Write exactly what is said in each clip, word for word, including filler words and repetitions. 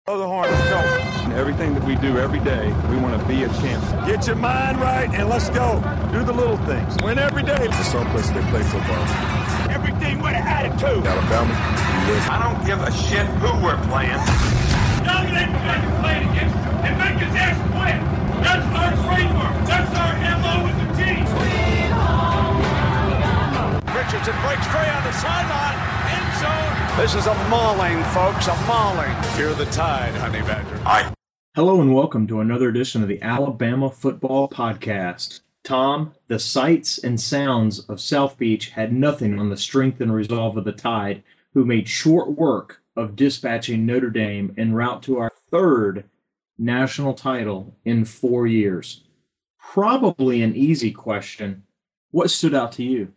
Blow the horn, let's go. Everything that we do every day, we want to be a champion. Get your mind right and let's go. Do the little things. Win every day. It's some place they play football. Everything with an attitude. Alabama, I don't give a shit who we're playing. Dominate what you're playing against and make his ass quit. That's our framework. That's our M O with the team. Richardson breaks free on the sideline. End zone. This is a mauling, folks, a mauling. Fear the tide, honey badger. I. Hello and welcome to another edition of the Alabama Football Podcast. Tom, the sights and sounds of South Beach had nothing on the strength and resolve of the Tide, who made short work of dispatching Notre Dame en route to our third national title in four years. Probably an easy question. What stood out to you?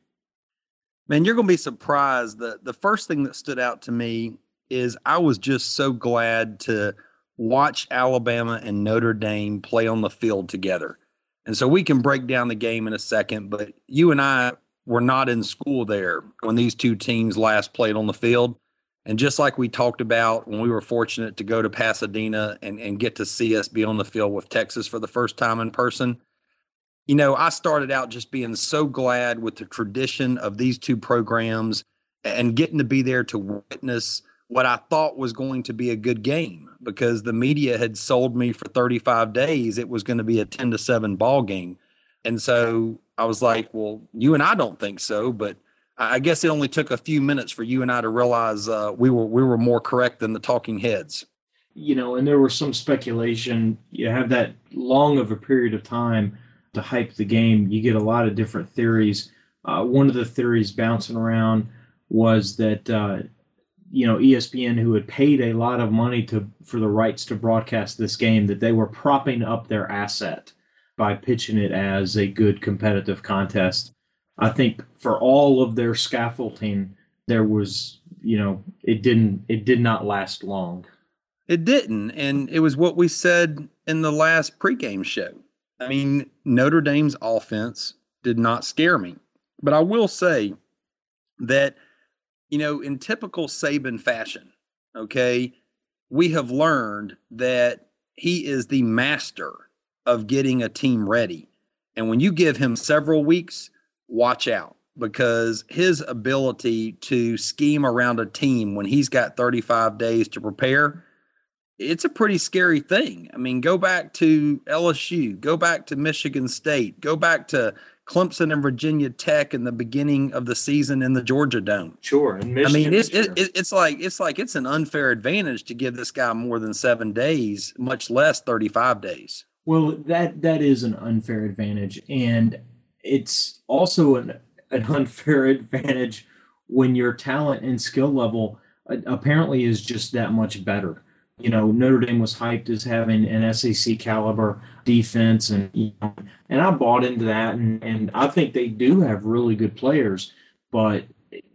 Man, you're going to be surprised. The, the first thing that stood out to me is I was just so glad to watch Alabama and Notre Dame play on the field together. And so we can break down the game in a second, but you and I were not in school there when these two teams last played on the field. And just like we talked about when we were fortunate to go to Pasadena and, and get to see us be on the field with Texas for the first time in person, you know, I started out just being so glad with the tradition of these two programs and getting to be there to witness what I thought was going to be a good game, because the media had sold me for thirty-five days it was going to be a ten to seven ball game. And so I was like, well, you and I don't think so, but I guess it only took a few minutes for you and I to realize uh, we were we were more correct than the talking heads. You know, and there was some speculation. You have that long of a period of time to hype the game. You get a lot of different theories. Uh, one of the theories bouncing around was that, uh, you know, E S P N, who had paid a lot of money to for the rights to broadcast this game, that they were propping up their asset by pitching it as a good competitive contest. I think for all of their scaffolding, there was, you know, it didn't, it did not last long. It didn't. And it was what we said in the last pregame show. I mean, Notre Dame's offense did not scare me. But I will say that, you know, in typical Saban fashion, okay, we have learned that he is the master of getting a team ready. And when you give him several weeks, watch out, because his ability to scheme around a team when he's got thirty-five days to prepare, it's a pretty scary thing. I mean, go back to L S U, go back to Michigan State, go back to Clemson and Virginia Tech in the beginning of the season in the Georgia Dome. Sure. And Michigan, I mean, it's, sure. it, it's like it's like it's an unfair advantage to give this guy more than seven days, much less thirty-five days. Well, that that is an unfair advantage, and it's also an, an unfair advantage when your talent and skill level uh, apparently is just that much better. You know, Notre Dame was hyped as having an S E C caliber defense, and you know, and I bought into that, and, and I think they do have really good players, but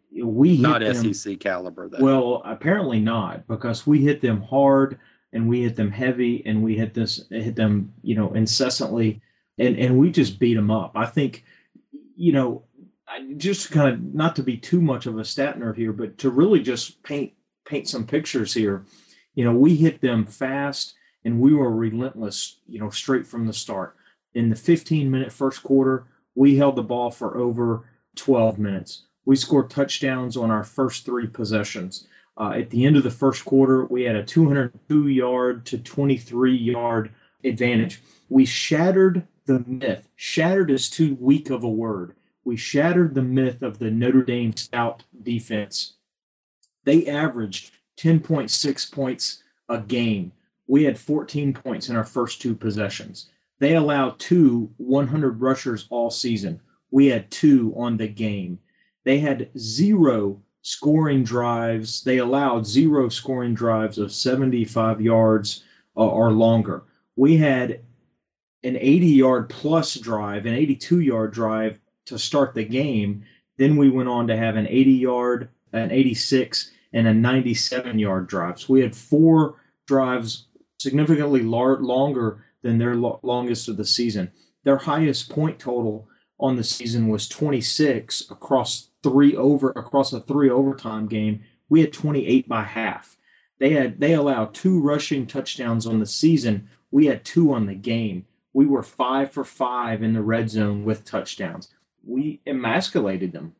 we hit not them, S E C caliber though. Well, apparently not, because we hit them hard and we hit them heavy and we hit this hit them, you know, incessantly, and and we just beat them up. I think, you know, I just kind of, not to be too much of a stat nerd here, but to really just paint paint some pictures here. You know, we hit them fast and we were relentless, you know, straight from the start. In the fifteen-minute first quarter, we held the ball for over twelve minutes. We scored touchdowns on our first three possessions. Uh, at the end of the first quarter, we had a two hundred two yard to twenty-three yard advantage. We shattered the myth. Shattered is too weak of a word. We shattered the myth of the Notre Dame stout defense. They averaged ten point six points a game. We had fourteen points in our first two possessions. They allowed two one hundred rushers all season. We had two on the game. They had zero scoring drives. They allowed zero scoring drives of seventy-five yards or longer. We had an eighty-yard plus drive, an eighty-two-yard drive to start the game. Then we went on to have an eighty-yard, an eighty-six, and a ninety-seven-yard drive. So we had four drives significantly lar- longer than their lo- longest of the season. Their highest point total on the season was twenty-six across three over across a three overtime game. We had twenty-eight by half. They had they allowed two rushing touchdowns on the season. We had two on the game. We were five for five in the red zone with touchdowns. We emasculated them.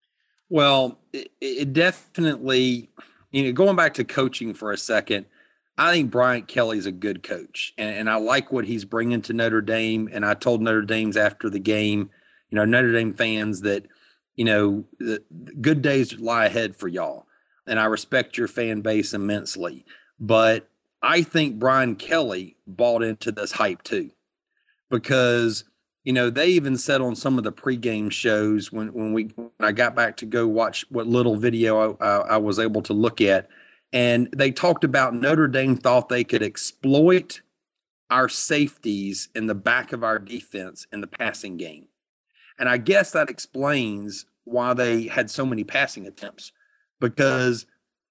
Well, it, it definitely, you know, going back to coaching for a second, I think Brian Kelly's a good coach, and, and I like what he's bringing to Notre Dame. And I told Notre Dame's after the game, you know, Notre Dame fans that, you know, the, the good days lie ahead for y'all. And I respect your fan base immensely. But I think Brian Kelly bought into this hype too, because, you know, they even said on some of the pregame shows when, when we when I got back to go watch what little video I, I, I was able to look at, and they talked about Notre Dame thought they could exploit our safeties in the back of our defense in the passing game. And I guess that explains why they had so many passing attempts. Because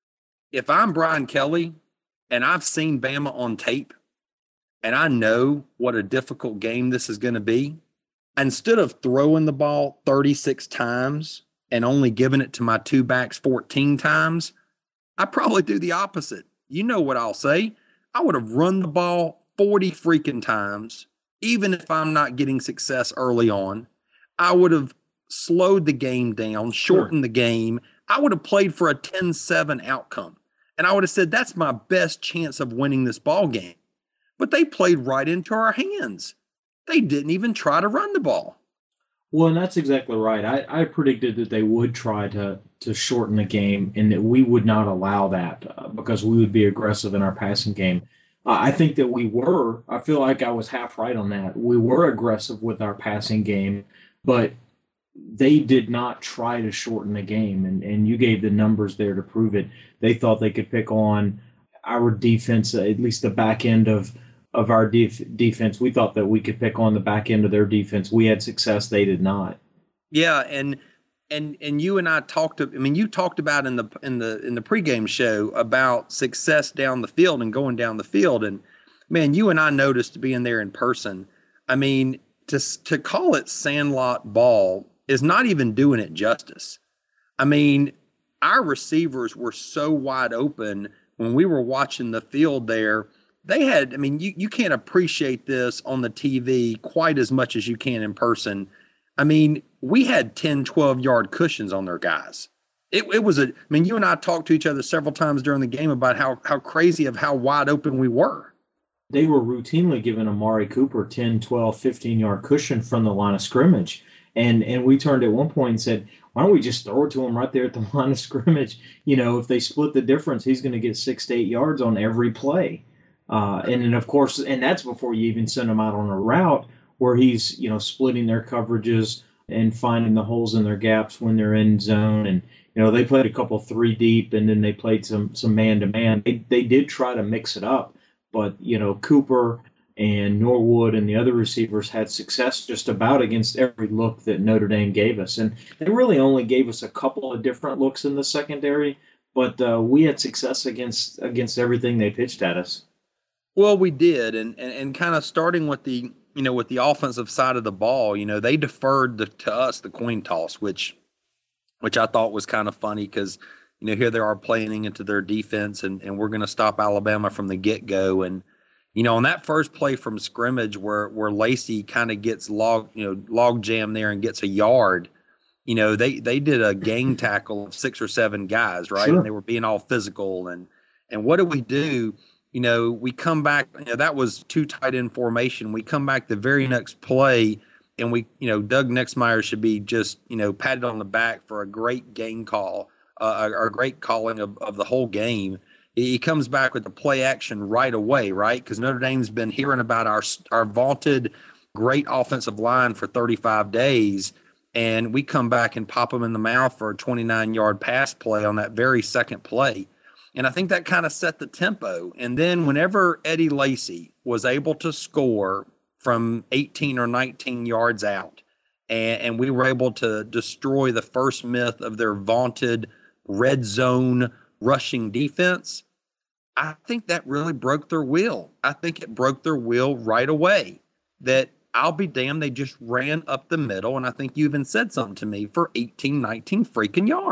if I'm Brian Kelly and I've seen Bama on tape and I know what a difficult game this is going to be, instead of throwing the ball thirty-six times and only giving it to my two backs fourteen times, I probably do the opposite. You know what I'll say? I would have run the ball forty freaking times, even if I'm not getting success early on. I would have slowed the game down, shortened sure. the game. I would have played for a ten seven outcome. And I would have said, that's my best chance of winning this ball game. But they played right into our hands. They didn't even try to run the ball. Well, and that's exactly right. I, I predicted that they would try to to shorten the game and that we would not allow that uh, because we would be aggressive in our passing game. Uh, I think that we were. I feel like I was half right on that. We were aggressive with our passing game, but they did not try to shorten the game. And, and you gave the numbers there to prove it. They thought they could pick on our defense, at least the back end of of our def- defense. We thought that we could pick on the back end of their defense. We had success. They did not. Yeah. And, and, and you and I talked, I mean, you talked about in the, in the, in the pregame show about success down the field and going down the field. And man, you and I noticed being there in person. I mean, to, to call it sandlot ball is not even doing it justice. I mean, our receivers were so wide open when we were watching the field there. They had, I mean, you, you can't appreciate this on the T V quite as much as you can in person. I mean, we had ten, twelve yard cushions on their guys. It, it was a, I mean, you and I talked to each other several times during the game about how, how crazy of how wide open we were. They were routinely giving Amari Cooper ten, twelve, fifteen yard cushion from the line of scrimmage. And, and we turned at one point and said, why don't we just throw it to him right there at the line of scrimmage? You know, if they split the difference, he's going to get six to eight yards on every play. Uh, and then, of course, and that's before you even send them out on a route where he's, you know, splitting their coverages and finding the holes in their gaps when they're in zone. And, you know, they played a couple three deep and then they played some some man-to-man. They, they did try to mix it up. But, you know, Cooper and Norwood and the other receivers had success just about against every look that Notre Dame gave us. And they really only gave us a couple of different looks in the secondary, but uh, we had success against against everything they pitched at us. Well, we did, and, and and kind of starting with the, you know, with the offensive side of the ball, you know, they deferred the, to us the coin toss, which which I thought was kind of funny because, you know, here they are playing into their defense, and, and we're going to stop Alabama from the get-go. And, you know, on that first play from scrimmage where where Lacey kind of gets log, you know, log jam there and gets a yard, you know, they they did a gang tackle of six or seven guys, right? Sure. And they were being all physical. And and what do we do? You know, we come back, you know, that was two tight end formation. We come back the very next play, and we, you know, Doug Nexmeyer should be just, you know, patted on the back for a great game call, uh, a, a great calling of, of the whole game. He comes back with the play action right away, right? Because Notre Dame's been hearing about our our vaunted great offensive line for thirty-five days, and we come back and pop them in the mouth for a twenty-nine yard pass play on that very second play. And I think that kind of set the tempo. And then whenever Eddie Lacy was able to score from eighteen or nineteen yards out, and, and we were able to destroy the first myth of their vaunted red zone rushing defense, I think that really broke their will. I think it broke their will right away. That I'll be damned, they just ran up the middle, and I think you even said something to me for eighteen, nineteen freaking yards.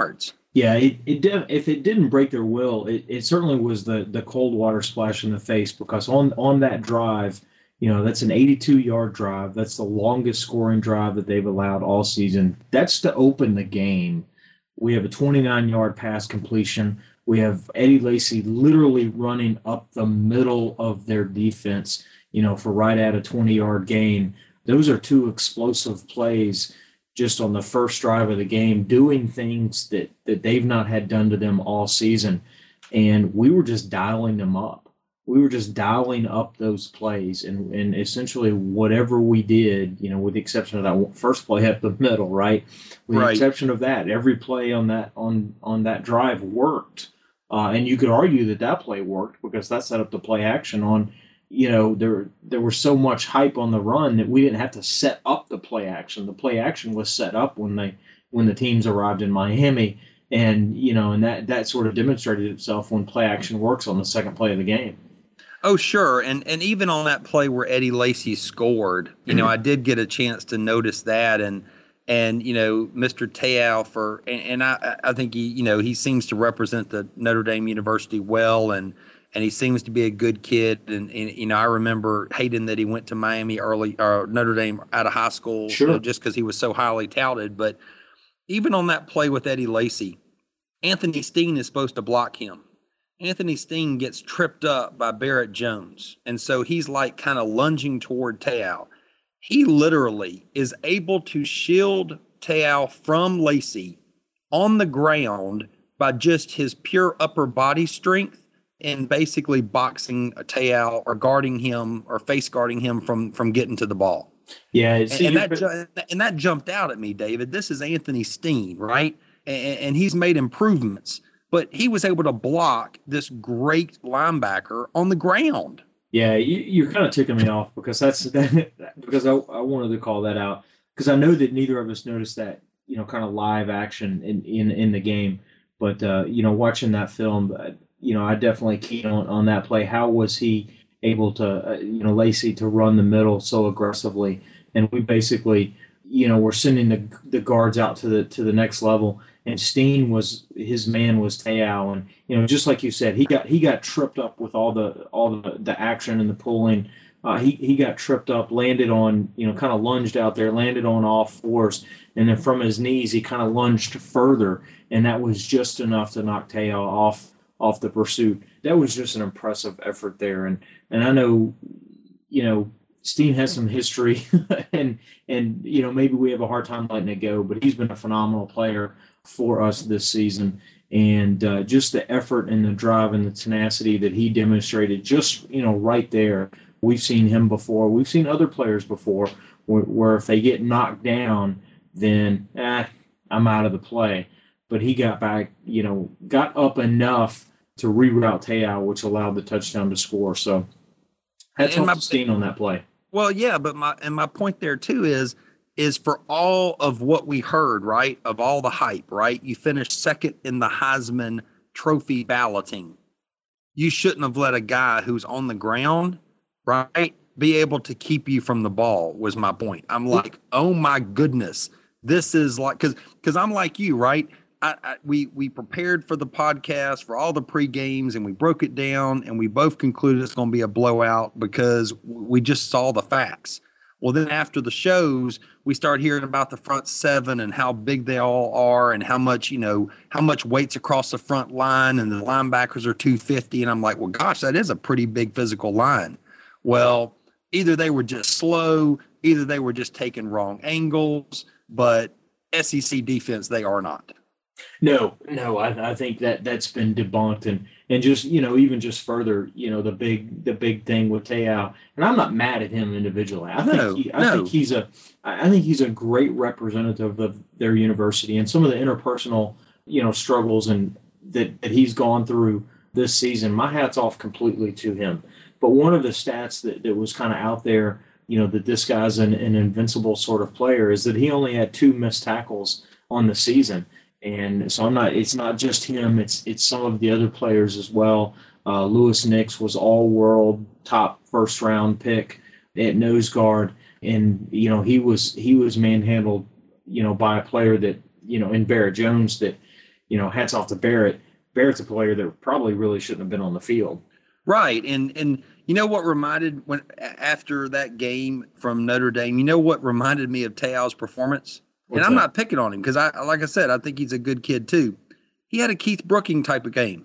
Yeah, it, it did, if it didn't break their will, it, it certainly was the the cold water splash in the face, because on on that drive, you know, that's an eighty-two yard drive. That's the longest scoring drive that they've allowed all season. That's to open the game. We have a twenty-nine yard pass completion. We have Eddie Lacy literally running up the middle of their defense, you know, for right at a twenty yard gain. Those are two explosive plays just on the first drive of the game, doing things that, that they've not had done to them all season. And we were just dialing them up. We were just dialing up those plays. And, and essentially whatever we did, you know, with the exception of that first play up the middle, right? With Right. the exception of that, every play on that on, on that drive worked. Uh, and you could argue that that play worked because that set up the play action on, you know, there there was so much hype on the run that we didn't have to set up the play action. The play action was set up when they when the teams arrived in Miami, and you know, and that that sort of demonstrated itself when play action works on the second play of the game. Oh, sure. And and even on that play where Eddie Lacy scored, you know, I did get a chance to notice that. And, and you know, Mister Te'o for, and, and I, I think he, you know, he seems to represent the Notre Dame University well. And, and he seems to be a good kid. And, and you know, I remember hating that he went to Miami early, or Notre Dame out of high school, Sure. you know, just because he was so highly touted. But even on that play with Eddie Lacy, Anthony Steen is supposed to block him. Anthony Steen gets tripped up by Barrett Jones. And so he's like kind of lunging toward Te'o. He literally is able to shield Te'o from Lacy on the ground by just his pure upper body strength and basically boxing Te'o or guarding him or face guarding him from, from getting to the ball. Yeah, And, see, and that ju- and that jumped out at me, David. This is Anthony Steen, right? And, and he's made improvements, but he was able to block this great linebacker on the ground. Yeah, you, you're kind of ticking me off because that's that, because I, I wanted to call that out because I know that neither of us noticed that, you know, kind of live action in in, in the game. But uh, you know, watching that film, uh, you know, I definitely keyed on on that play. How was he able to, uh, you know, Lacy to run the middle so aggressively? And we basically, you know, we're sending the the guards out to the to the next level. And Steen was his man was Te'o, and you know, just like you said, he got he got tripped up with all the all the, the action and the pulling. Uh, he he got tripped up, landed on, you know, kind of lunged out there, landed on all fours, and then from his knees he kind of lunged further, and that was just enough to knock Te'o off off the pursuit. That was just an impressive effort there, and and I know, you know, Steen has some history, and and you know, maybe we have a hard time letting it go, but he's been a phenomenal player for us this season, and uh, just the effort and the drive and the tenacity that he demonstrated just, you know, right there. We've seen him before. We've seen other players before where, where if they get knocked down, then eh, I'm out of the play. But he got back, you know, got up enough to reroute Te'o, which allowed the touchdown to score. So hats And off my- to Steen on that play. Well, yeah, but my and my point there too is is for all of what we heard, right, of all the hype, right, you finished second in the Heisman Trophy balloting. You shouldn't have let a guy who's on the ground, right, be able to keep you from the ball, was my point. I'm like, oh my goodness, this is like, because because I'm like you, right? I, I, we we prepared for the podcast for all the pre games and we broke it down and we both concluded it's going to be a blowout because we just saw the facts. Well, then after the shows, we start hearing about the front seven and how big they all are and how much, you know, how much weight's across the front line and the linebackers are two fifty. And I'm like, well, gosh, that is a pretty big physical line. Well, either they were just slow, either they were just taking wrong angles, but S E C defense, they are not. No, no, I, I think that that's been debunked, and and just, you know, even just further, you know, the big the big thing with Te'o, and I'm not mad at him individually. I think No, he, I no. think he's a I think he's a great representative of their university and some of the interpersonal, you know, struggles and that that he's gone through this season. My hat's off completely to him. But one of the stats that, that was kind of out there, you know, that this guy's an, an invincible sort of player is that he only had two missed tackles on the season. And so I'm not, it's not just him, it's it's some of the other players as well. Uh, Lewis Nix was all world top first round pick at nose guard. And, you know, he was, he was manhandled, you know, by a player that, you know, in Barrett Jones that, you know, hats off to Barrett. Barrett's a player that probably really shouldn't have been on the field. Right. And, and you know what reminded when after that game from Notre Dame, you know what reminded me of Te'o's performance? What's and I'm that? not picking on him because I, like I said, I think he's a good kid too. He had a Keith Brooking type of game.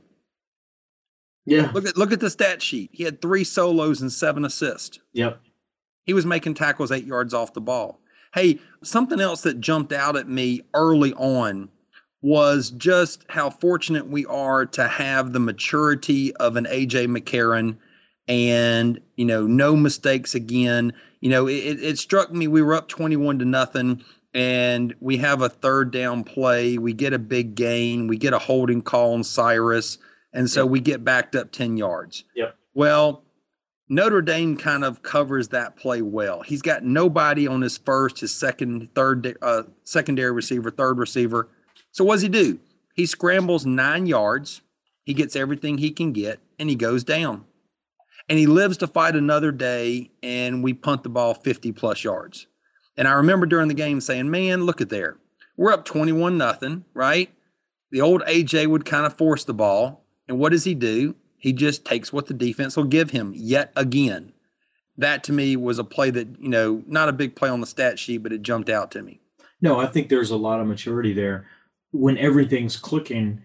Yeah. Look at, look at the stat sheet. He had three solos and seven assists. Yep. He was making tackles eight yards off the ball. Hey, something else that jumped out at me early on was just how fortunate we are to have the maturity of an A J McCarron and, you know, no mistakes again. You know, it, it struck me we were up twenty-one to nothing and we have a third down play. We get a big gain. We get a holding call on Cyrus. And so Yep. we get backed up ten yards. Yep. Well, Notre Dame kind of covers that play well. He's got nobody on his first, his second, third, uh, secondary receiver, third receiver. So what does he do? He scrambles nine yards. He gets everything he can get, and he goes down. And he lives to fight another day, and we punt the ball fifty plus yards. And I remember during the game saying, man, look at there. We're up twenty-one nothing, right? The old A J would kind of force the ball. And what does he do? He just takes what the defense will give him yet again. That to me was a play that, you know, not a big play on the stat sheet, but it jumped out to me. No, I think there's a lot of maturity there. When everything's clicking,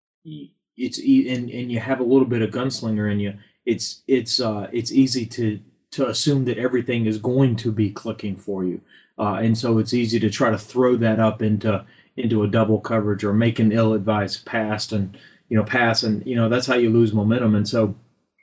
it's e- and and you have a little bit of gunslinger in you. It's it's uh it's easy to to assume that everything is going to be clicking for you, uh, and so it's easy to try to throw that up into into a double coverage or make an ill-advised pass and you know pass and you know that's how you lose momentum. And so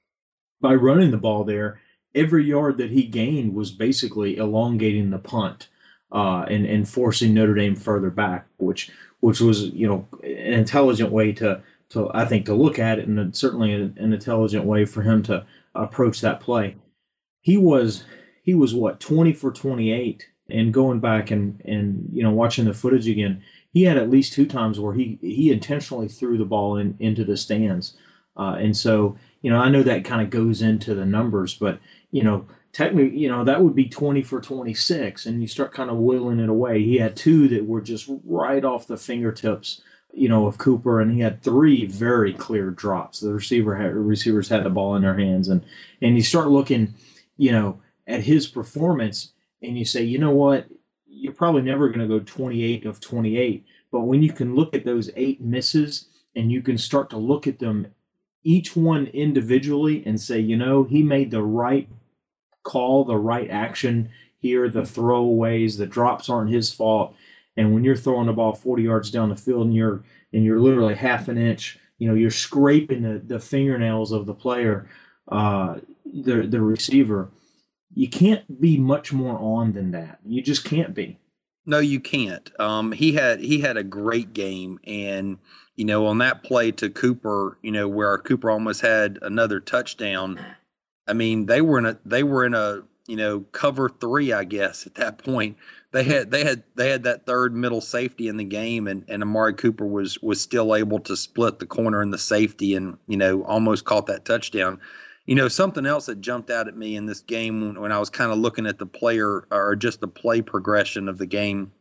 by running the ball there, every yard that he gained was basically elongating the punt uh, and and forcing Notre Dame further back, which. which was, you know, an intelligent way to, to I think, to look at it, and certainly an, an intelligent way for him to approach that play. He was, he was what, twenty for twenty-eight, and going back and, and you know, watching the footage again, he had at least two times where he, he intentionally threw the ball in, into the stands. Uh, and so, you know, I know that kind of goes into the numbers, but, you know, technically, you know, that would be twenty for twenty-six, and you start kind of whittling it away. He had two that were just right off the fingertips, you know, of Cooper, and he had three very clear drops. The receiver had, receivers had the ball in their hands, and and you start looking, you know, at his performance, and you say, you know what, you're probably never going to go twenty-eight of twenty-eight, but when you can look at those eight misses, and you can start to look at them each one individually and say, you know, he made the right call, the right action here, the throwaways, the drops aren't his fault. And when you're throwing the ball forty yards down the field and you're and you're literally half an inch, you know, you're scraping the, the fingernails of the player, uh, the the receiver, you can't be much more on than that. You just can't be. No, you can't. Um, he had he had a great game, and you know, on that play to Cooper, you know, where Cooper almost had another touchdown. I mean, they were in a they were in a you know cover three, I guess at that point. They had they had they had that third middle safety in the game, and, and Amari Cooper was was still able to split the corner and the safety, and you know almost caught that touchdown. You know, something else that jumped out at me in this game when, when I was kind of looking at the player or just the play progression of the game,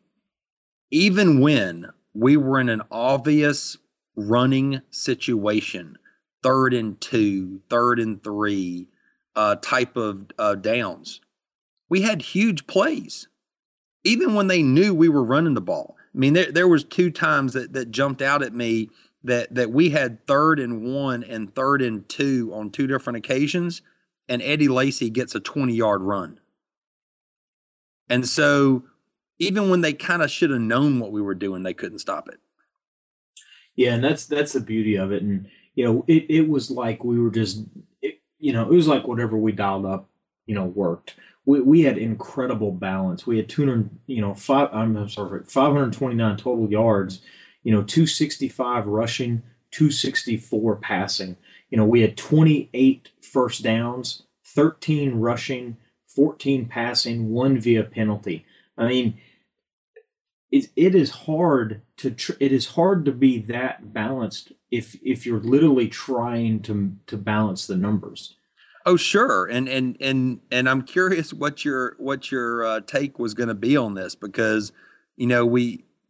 even when we were in an obvious running situation, third and two, third and three. Uh, type of uh, downs. We had huge plays, even when they knew we were running the ball. I mean, there there was two times that, that jumped out at me that that we had third and one and third and two on two different occasions, and Eddie Lacy gets a twenty-yard run. And so even when they kind of should have known what we were doing, they couldn't stop it. Yeah, and that's that's the beauty of it. And, you know, it, it was like we were just it, – you know, it was like whatever we dialed up, you know, worked. We we had incredible balance. We had two hundred, you know, five. I'm sorry, five hundred twenty-nine total yards. You know, two sixty-five rushing, two sixty-four passing. You know, we had twenty-eight first downs, thirteen rushing, fourteen passing, one via penalty. I mean, it it is hard to tr- it is hard to be that balanced if if you're literally trying to to balance the numbers. Oh, sure. And and and and I'm curious what your what your uh, take was going to be on this, because you know we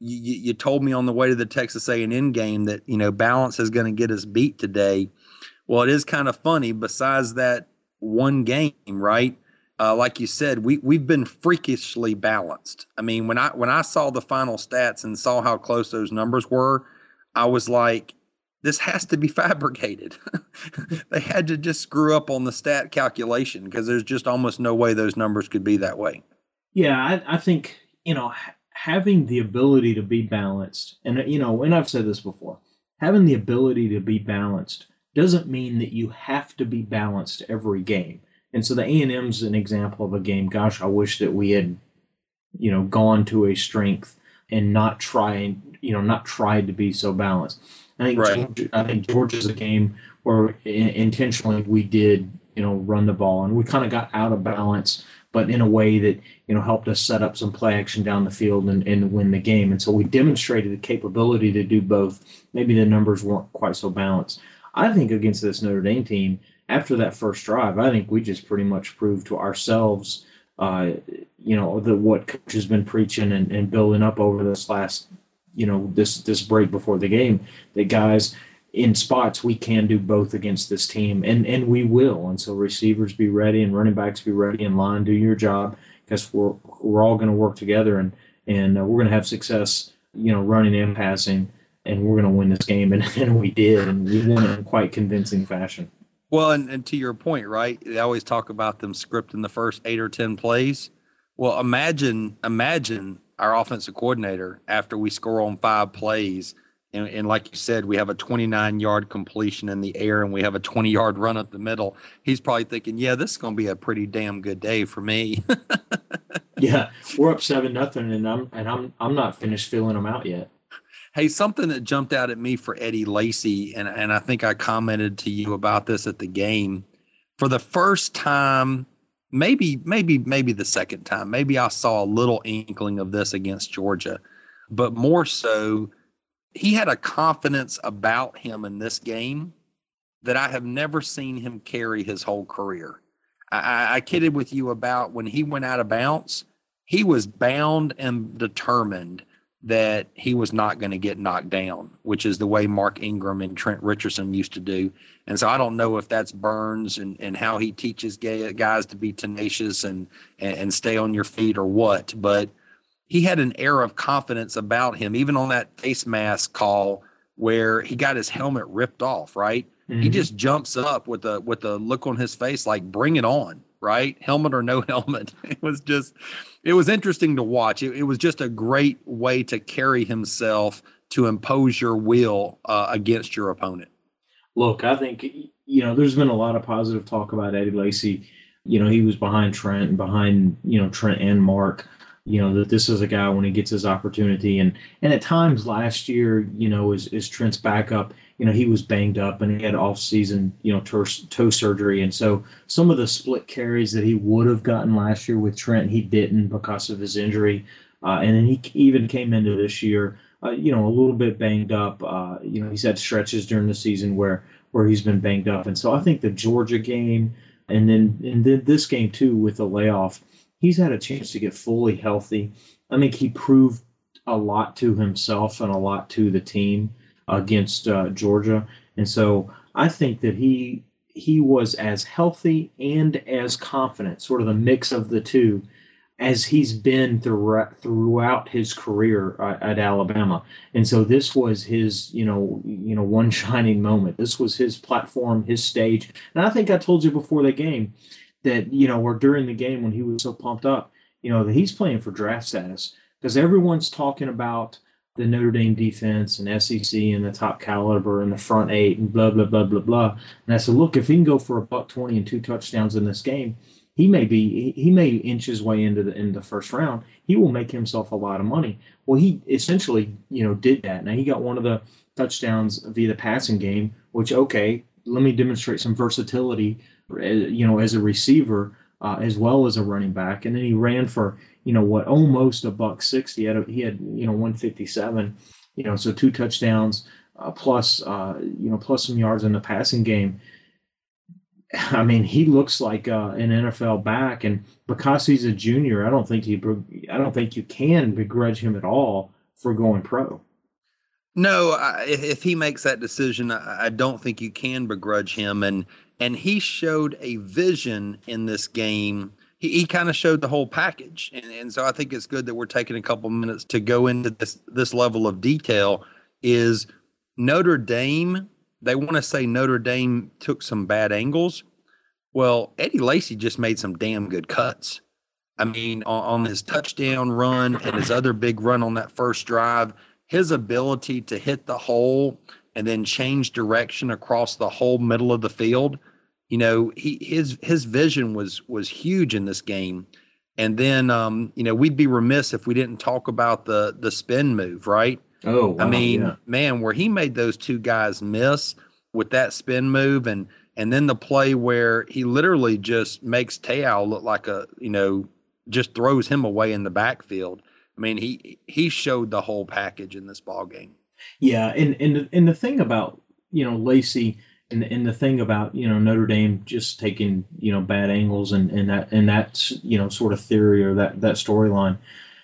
you, you told me on the way to the Texas A and M game that, you know, balance is going to get us beat today. Well, it is kind of funny. Besides that one game, right? Uh, like you said, we we've been freakishly balanced. I mean, when I when I saw the final stats and saw how close those numbers were, I was like, this has to be fabricated. They had to just screw up on the stat calculation because there's just almost no way those numbers could be that way. Yeah, I, I think, you know, ha- having the ability to be balanced, and, you know, and I've said this before, having the ability to be balanced doesn't mean that you have to be balanced every game. And so the A and M's an example of a game, gosh, I wish that we had, you know, gone to a strength and not tried, you know, not tried to be so balanced. I think Right. Georgia, I think Georgia's a game where in, intentionally we did, you know, run the ball, and we kind of got out of balance, but in a way that, you know, helped us set up some play action down the field and, and win the game. And so we demonstrated the capability to do both. Maybe the numbers weren't quite so balanced. I think against this Notre Dame team, after that first drive, I think we just pretty much proved to ourselves, uh, you know, the what coach has been preaching and, and building up over this last, you know, this this break before the game, that guys, in spots we can do both against this team, and and we will. And so receivers be ready and running backs be ready, and line do your job, because we're we're all going to work together, and and uh, we're going to have success, you know, running and passing, and we're going to win this game, and, and we did, and we won it in quite convincing fashion. Well, and, and to your point, right? They always talk about them scripting the first eight or ten plays. Well, imagine imagine our offensive coordinator after we score on five plays. And, and like you said, we have a twenty-nine-yard completion in the air and we have a twenty-yard run up the middle. He's probably thinking, yeah, this is going to be a pretty damn good day for me. Yeah, we're up seven nothing, and I'm and I'm I'm not finished filling them out yet. Hey, something that jumped out at me for Eddie Lacy, and, and I think I commented to you about this at the game. For the first time, maybe maybe maybe the second time, maybe I saw a little inkling of this against Georgia, but more so, he had a confidence about him in this game that I have never seen him carry his whole career. I, I, I kidded with you about when he went out of bounds, he was bound and determined that he was not going to get knocked down, which is the way Mark Ingram and Trent Richardson used to do. And so I don't know if that's Burns and, and how he teaches guys to be tenacious and, and, and stay on your feet or what, but he had an air of confidence about him, even on that face mask call where he got his helmet ripped off, right? Mm-hmm. He just jumps up with a with a look on his face like, bring it on, right? Helmet or no helmet. It was just, it was interesting to watch. It, it was just a great way to carry himself to impose your will uh, against your opponent. Look, I think, you know, there's been a lot of positive talk about Eddie Lacy. You know, he was behind Trent and behind, you know, Trent and Mark. You know, that this is a guy when he gets his opportunity. And and at times last year, you know, as, as Trent's backup, you know, he was banged up and he had off-season, you know, toe, toe surgery. And so some of the split carries that he would have gotten last year with Trent, he didn't because of his injury. Uh, and then he even came into this year, uh, you know, a little bit banged up. Uh, you know, he's had stretches during the season where where he's been banged up. And so I think the Georgia game and then and then this game, too, with the layoff, he's had a chance to get fully healthy. I think he proved a lot to himself and a lot to the team against uh, Georgia. And so I think that he he was as healthy and as confident, sort of the mix of the two, as he's been throughout, throughout his career uh, at Alabama. And so this was his, you know, you know, one shining moment. This was his platform, his stage. And I think I told you before the game that, you know, or during the game when he was so pumped up, you know, that he's playing for draft status, because everyone's talking about the Notre Dame defense and S E C and the top caliber and the front eight and blah, blah, blah, blah, blah. And I said, look, if he can go for a buck twenty and two touchdowns in this game, he may be, he may inch his way into the, into the first round. He will make himself a lot of money. Well, he essentially, you know, did that. Now he got one of the touchdowns via the passing game, which, okay, let me demonstrate some versatility, you know, as a receiver, uh, as well as a running back. And then he ran for, you know, what, almost a buck sixty. He had, a, he had you know, one fifty-seven, you know, so two touchdowns uh, plus, uh, you know, plus some yards in the passing game. I mean, he looks like uh, an N F L back, and because he's a junior, I don't think he, I don't think you can begrudge him at all for going pro. No, I, if, if he makes that decision, I, I don't think you can begrudge him. And and he showed a vision in this game. He, he kind of showed the whole package. And, and so I think it's good that we're taking a couple minutes to go into this, this level of detail. Is Notre Dame, they want to say Notre Dame took some bad angles. Well, Eddie Lacy just made some damn good cuts. I mean, on, on his touchdown run and his other big run on that first drive, his ability to hit the hole and then change direction across the whole middle of the field, you know, he his his vision was was huge in this game. And then, um, you know, we'd be remiss if we didn't talk about the the spin move, right? Oh, wow, I mean, yeah. man, where he made those two guys miss with that spin move, and and then the play where he literally just makes Te'o look like a, you know, just throws him away in the backfield. I mean, he he showed the whole package in this ball game. Yeah, and and and the thing about, you know, Lacy and and the thing about, you know, Notre Dame just taking, you know, bad angles and and that and that you know, sort of theory or that that storyline,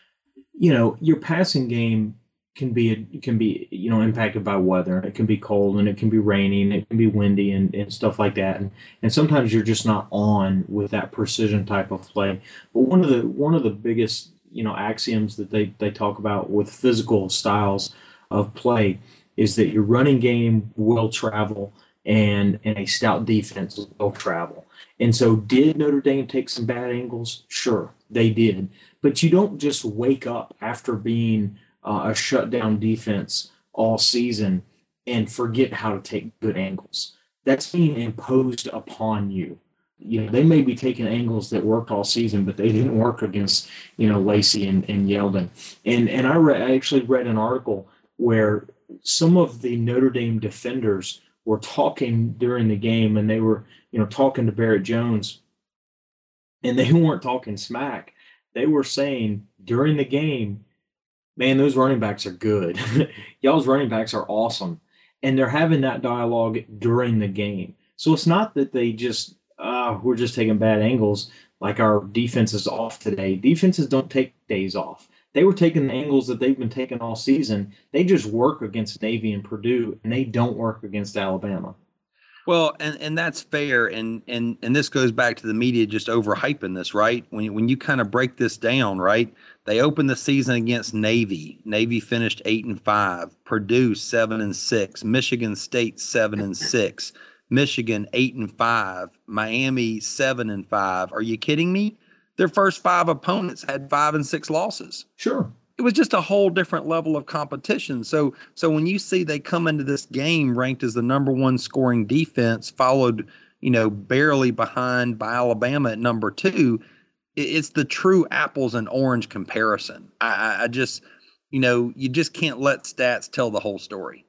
you know, your passing game can be can be you know, impacted by weather. It can be cold and it can be rainy and it can be windy and, and stuff like that. And and sometimes you're just not on with that precision type of play. But one of the one of the biggest, you know, axioms that they, they talk about with physical styles of play is that your running game will travel and, and a stout defense will travel. And so did Notre Dame take some bad angles? Sure, they did. But you don't just wake up after being uh, a shutdown defense all season and forget how to take good angles. That's being imposed upon you. You know, they may be taking angles that worked all season, but they didn't work against, you know, Lacy and, and Yeldon. And and I, re- I actually read an article where some of the Notre Dame defenders were talking during the game, and they were, you know, talking to Barrett Jones, and they weren't talking smack. They were saying during the game, man, those running backs are good. Y'all's running backs are awesome. And they're having that dialogue during the game. So it's not that they just, Uh, we're just taking bad angles like our defense is off today. Defenses don't take days off. They were taking the angles that they've been taking all season. They just work against Navy and Purdue, and they don't work against Alabama. Well, and, and that's fair, and and and this goes back to the media just overhyping this, right? When you, when you kind of break this down, right? They opened the season against Navy. Navy finished eight and five. Purdue seven and six. Michigan State seven and six. Michigan eight and five, Miami seven and five. Are you kidding me? Their first five opponents had five and six losses. Sure. It was just a whole different level of competition. So, so when you see they come into this game ranked as the number one scoring defense, followed, you know, barely behind by Alabama at number two, it's the true apples and orange comparison. I, I just, you know, you just can't let stats tell the whole story.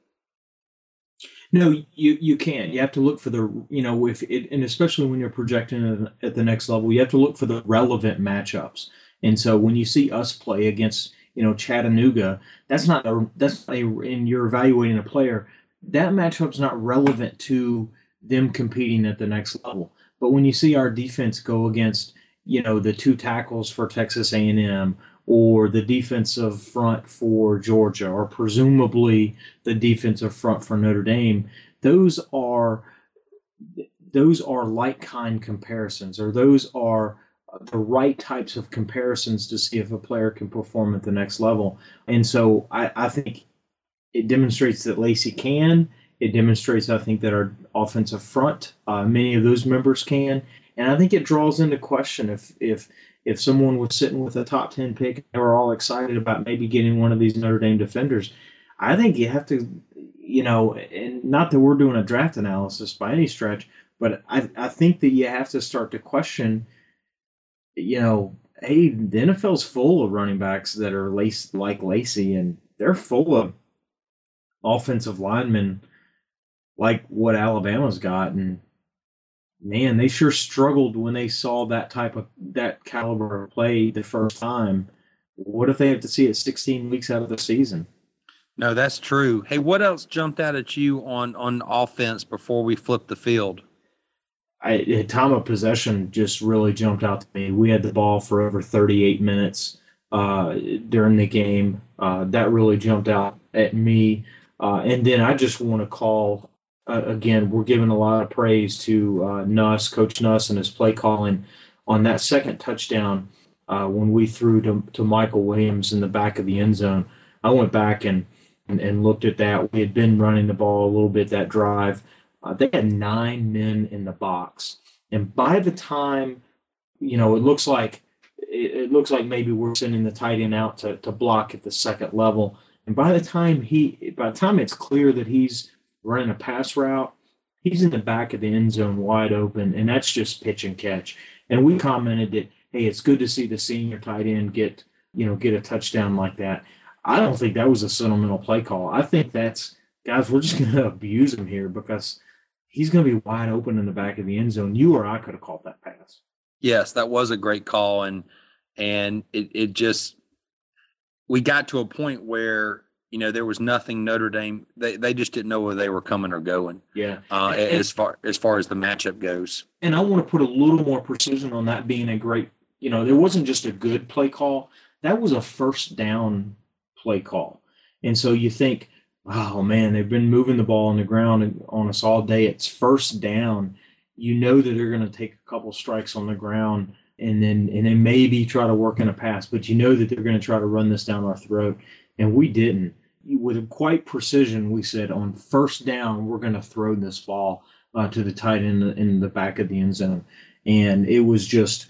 No, you you can't. You have to look for the, you know, if it, and especially when you're projecting at the next level, you have to look for the relevant matchups. And so when you see us play against, you know, Chattanooga, that's not a, that's not a, and you're evaluating a player, that matchup's not relevant to them competing at the next level. But when you see our defense go against, you know, the two tackles for Texas A and M, or the defensive front for Georgia, or presumably the defensive front for Notre Dame, those are those are like kind comparisons, or those are the right types of comparisons to see if a player can perform at the next level. And so I, I think it demonstrates that Lacy can. It demonstrates, I think, that our offensive front, uh, many of those members can. And I think it draws into question if if if someone was sitting with a top ten pick and they were all excited about maybe getting one of these Notre Dame defenders, I think you have to, you know, and not that we're doing a draft analysis by any stretch, but I, I think that you have to start to question, you know, hey, the N F L's full of running backs that are lace, like Lacy, and they're full of offensive linemen like what Alabama's got. And man, they sure struggled when they saw that type of that caliber of play the first time. What if they have to see it sixteen weeks out of the season? No, that's true. Hey, what else jumped out at you on on offense before we flip the field? I, time of possession just really jumped out to me. We had the ball for over thirty-eight minutes uh, during the game. Uh, that really jumped out at me. Uh, and then I just want to call, uh, again, we're giving a lot of praise to uh, Nuss, Coach Nuss, and his play calling on that second touchdown uh, when we threw to, to Michael Williams in the back of the end zone. I went back and, and, and looked at that. We had been running the ball a little bit that drive. Uh, they had nine men in the box. And by the time, you know, it looks like it, it looks like maybe we're sending the tight end out to, to block at the second level. And by the time he, by the time it's clear that he's running a pass route, he's in the back of the end zone wide open, and that's just pitch and catch. And we commented that, hey, it's good to see the senior tight end get, you know, get a touchdown like that. I don't think that was a sentimental play call. I think that's, guys, we're just going to abuse him here because he's going to be wide open in the back of the end zone. You or I could have called that pass. Yes, that was a great call, and and it it just we got to a point where, you know, there was nothing Notre Dame. They they just didn't know where they were coming or going. Yeah. Uh, and, as far as far as the matchup goes. And I want to put a little more precision on that being a great. You know, there wasn't just a good play call. That was a first down play call, and so you think, oh man, they've been moving the ball on the ground on us all day. It's first down. You know that they're going to take a couple strikes on the ground and then and then maybe try to work in a pass, but you know that they're going to try to run this down our throat. And we didn't. With quite precision, we said on first down, we're going to throw this ball uh, to the tight end in the back of the end zone. And it was just,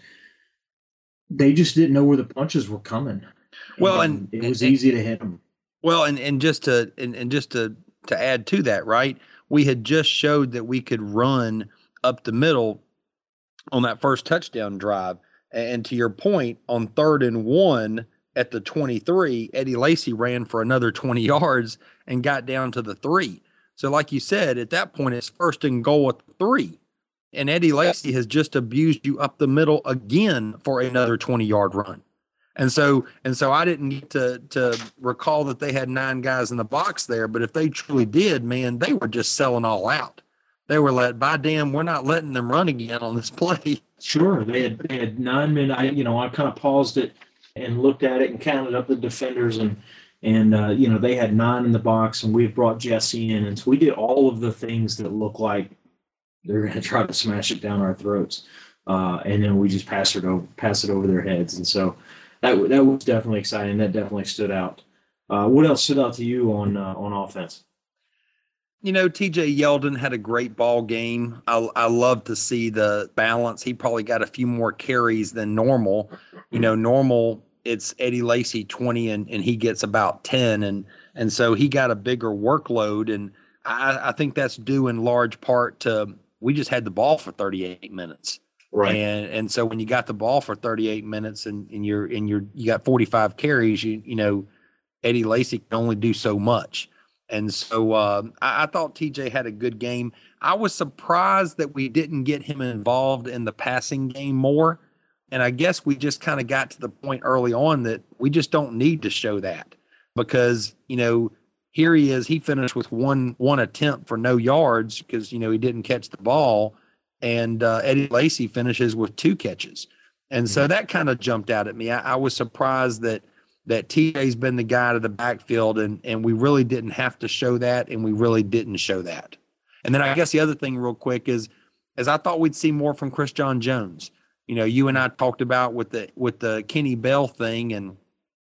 they just didn't know where the punches were coming. Well, and, and it was and, easy to hit them. Well, and, and just to and, and just to to add to that, right? We had just showed that we could run up the middle on that first touchdown drive. And to your point, on third and one at the twenty-three, Eddie Lacy ran for another twenty yards and got down to the three. So like you said, at that point, it's first and goal at the three. And Eddie Lacy has just abused you up the middle again for another twenty-yard run. And so and so I didn't get to to recall that they had nine guys in the box there, but if they truly did, man, they were just selling all out. They were let, by damn, we're not letting them run again on this play. Sure, they had they had nine men. I you know I kind of paused it and looked at it and counted up the defenders, and and uh, you know they had nine in the box, and we had brought Jesse in, and so we did all of the things that look like they're going to try to smash it down our throats, uh, and then we just pass it over pass it over their heads, and so that that was definitely exciting. That definitely stood out. Uh, what else stood out to you on uh, on offense? You know, T J Yeldon had a great ball game. I, I love to see the balance. He probably got a few more carries than normal. You know, normal, it's Eddie Lacy twenty and, and he gets about ten. And and so he got a bigger workload. And I, I think that's due in large part to we just had the ball for thirty-eight minutes. Right. And and so when you got the ball for thirty-eight minutes and, and you're and you're you got forty-five carries, you you know, Eddie Lacy can only do so much. And so uh, I, I thought T J had a good game. I was surprised that we didn't get him involved in the passing game more. And I guess we just kind of got to the point early on that we just don't need to show that because, you know, here he is. He finished with one one attempt for no yards because, you know, he didn't catch the ball. And uh, Eddie Lacy finishes with two catches. And so that kind of jumped out at me. I, I was surprised that that T J's been the guy to the backfield, and and we really didn't have to show that, and we really didn't show that. And then I guess the other thing real quick is, is I thought we'd see more from Christian Jones. You know, you and I talked about with the with the Kenny Bell thing, and,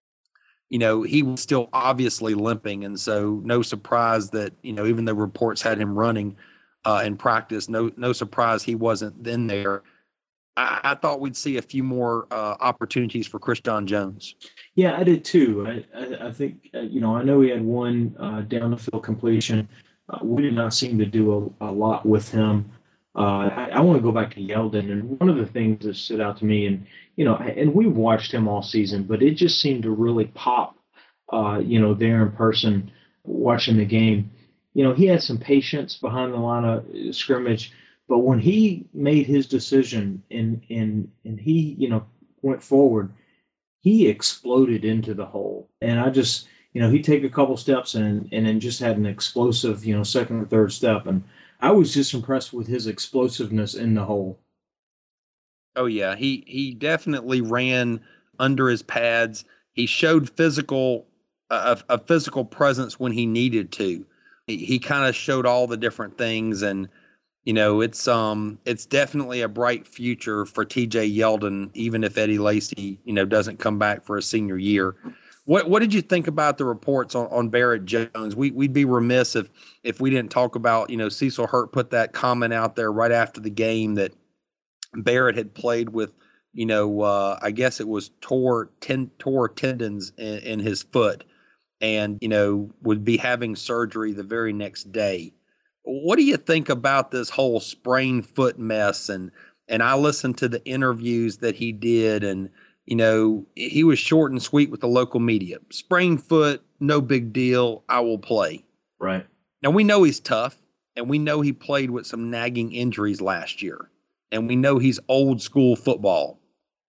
you know, he was still obviously limping, and so no surprise that, you know, even though reports had him running uh, in practice, no no surprise he wasn't in there. I, I thought we'd see a few more uh, opportunities for Christian Jones. Yeah, I did too. I, I, I think, uh, you know, I know he had one uh, down the field completion. Uh, we did not seem to do a, a lot with him. Uh, I, I want to go back to Yeldon. And one of the things that stood out to me, and, you know, and we've watched him all season, but it just seemed to really pop, uh, you know, there in person watching the game. You know, he had some patience behind the line of scrimmage, but when he made his decision and, and, and he, you know, went forward, he exploded into the hole. And I just, you know, he'd take a couple steps and and then just had an explosive, you know, second or third step. And I was just impressed with his explosiveness in the hole. Oh, yeah. He he definitely ran under his pads. He showed physical a, a physical presence when he needed to. He, he kind of showed all the different things, and you know, it's um it's definitely a bright future for T J Yeldon, even if Eddie Lacy, you know, doesn't come back for a senior year. What what did you think about the reports on, on Barrett Jones? We we'd be remiss if if we didn't talk about, you know, Cecil Hurt put that comment out there right after the game that Barrett had played with, you know, uh, I guess it was tore ten, tore tendons in, in his foot, and you know would be having surgery the very next day. What do you think about this whole sprained foot mess? And and I listened to the interviews that he did, and you know, he was short and sweet with the local media. Sprained foot, no big deal. I will play. Right. Now, we know he's tough, and we know he played with some nagging injuries last year, and we know he's old school football.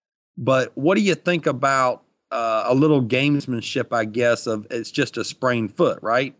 But what do you think about uh, a little gamesmanship, I guess, of it's just a sprained foot, right?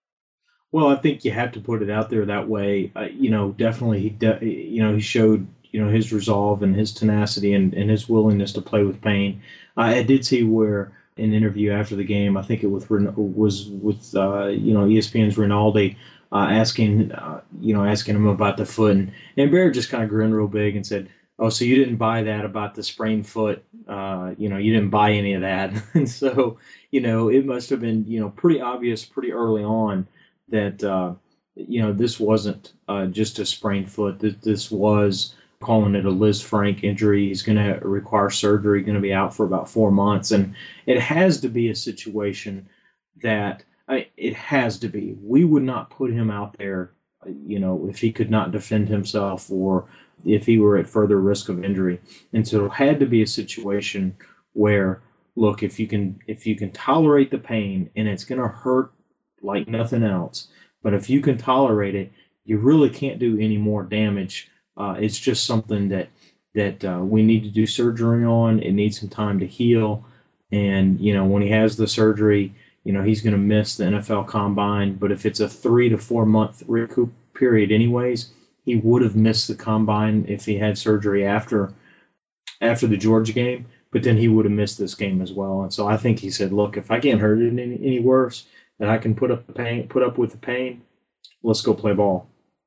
Well, I think you have to put it out there that way. Uh, you know, definitely, he de- you know, he showed you know, his resolve and his tenacity and, and his willingness to play with pain. Uh, I did see where an interview after the game, I think it was was with uh, you know E S P N's Rinaldi, uh, asking uh, you know asking him about the foot, and, and Barrett just kind of grinned real big and said, "Oh, so you didn't buy that about the sprained foot? Uh, you know, you didn't buy any of that." And so you know it must have been you know pretty obvious pretty early on that uh, you know this wasn't uh, just a sprained foot. That this was, calling it a Liz Frank injury. He's going to require surgery, going to be out for about four months. And it has to be a situation that I, it has to be. We would not put him out there, you know, if he could not defend himself or if he were at further risk of injury. And so it had to be a situation where, look, if you can, if you can tolerate the pain and it's going to hurt like nothing else, but if you can tolerate it, you really can't do any more damage. Uh, it's just something that that uh, we need to do surgery on. It needs some time to heal. And, you know, when he has the surgery, you know, he's going to miss the N F L Combine. But if it's a three to four month recoup period anyways, he would have missed the Combine if he had surgery after after the Georgia game. But then he would have missed this game as well. And so I think he said, look, if I can't hurt it any, any worse, and I can put up the pain, put up with the pain, let's go play ball.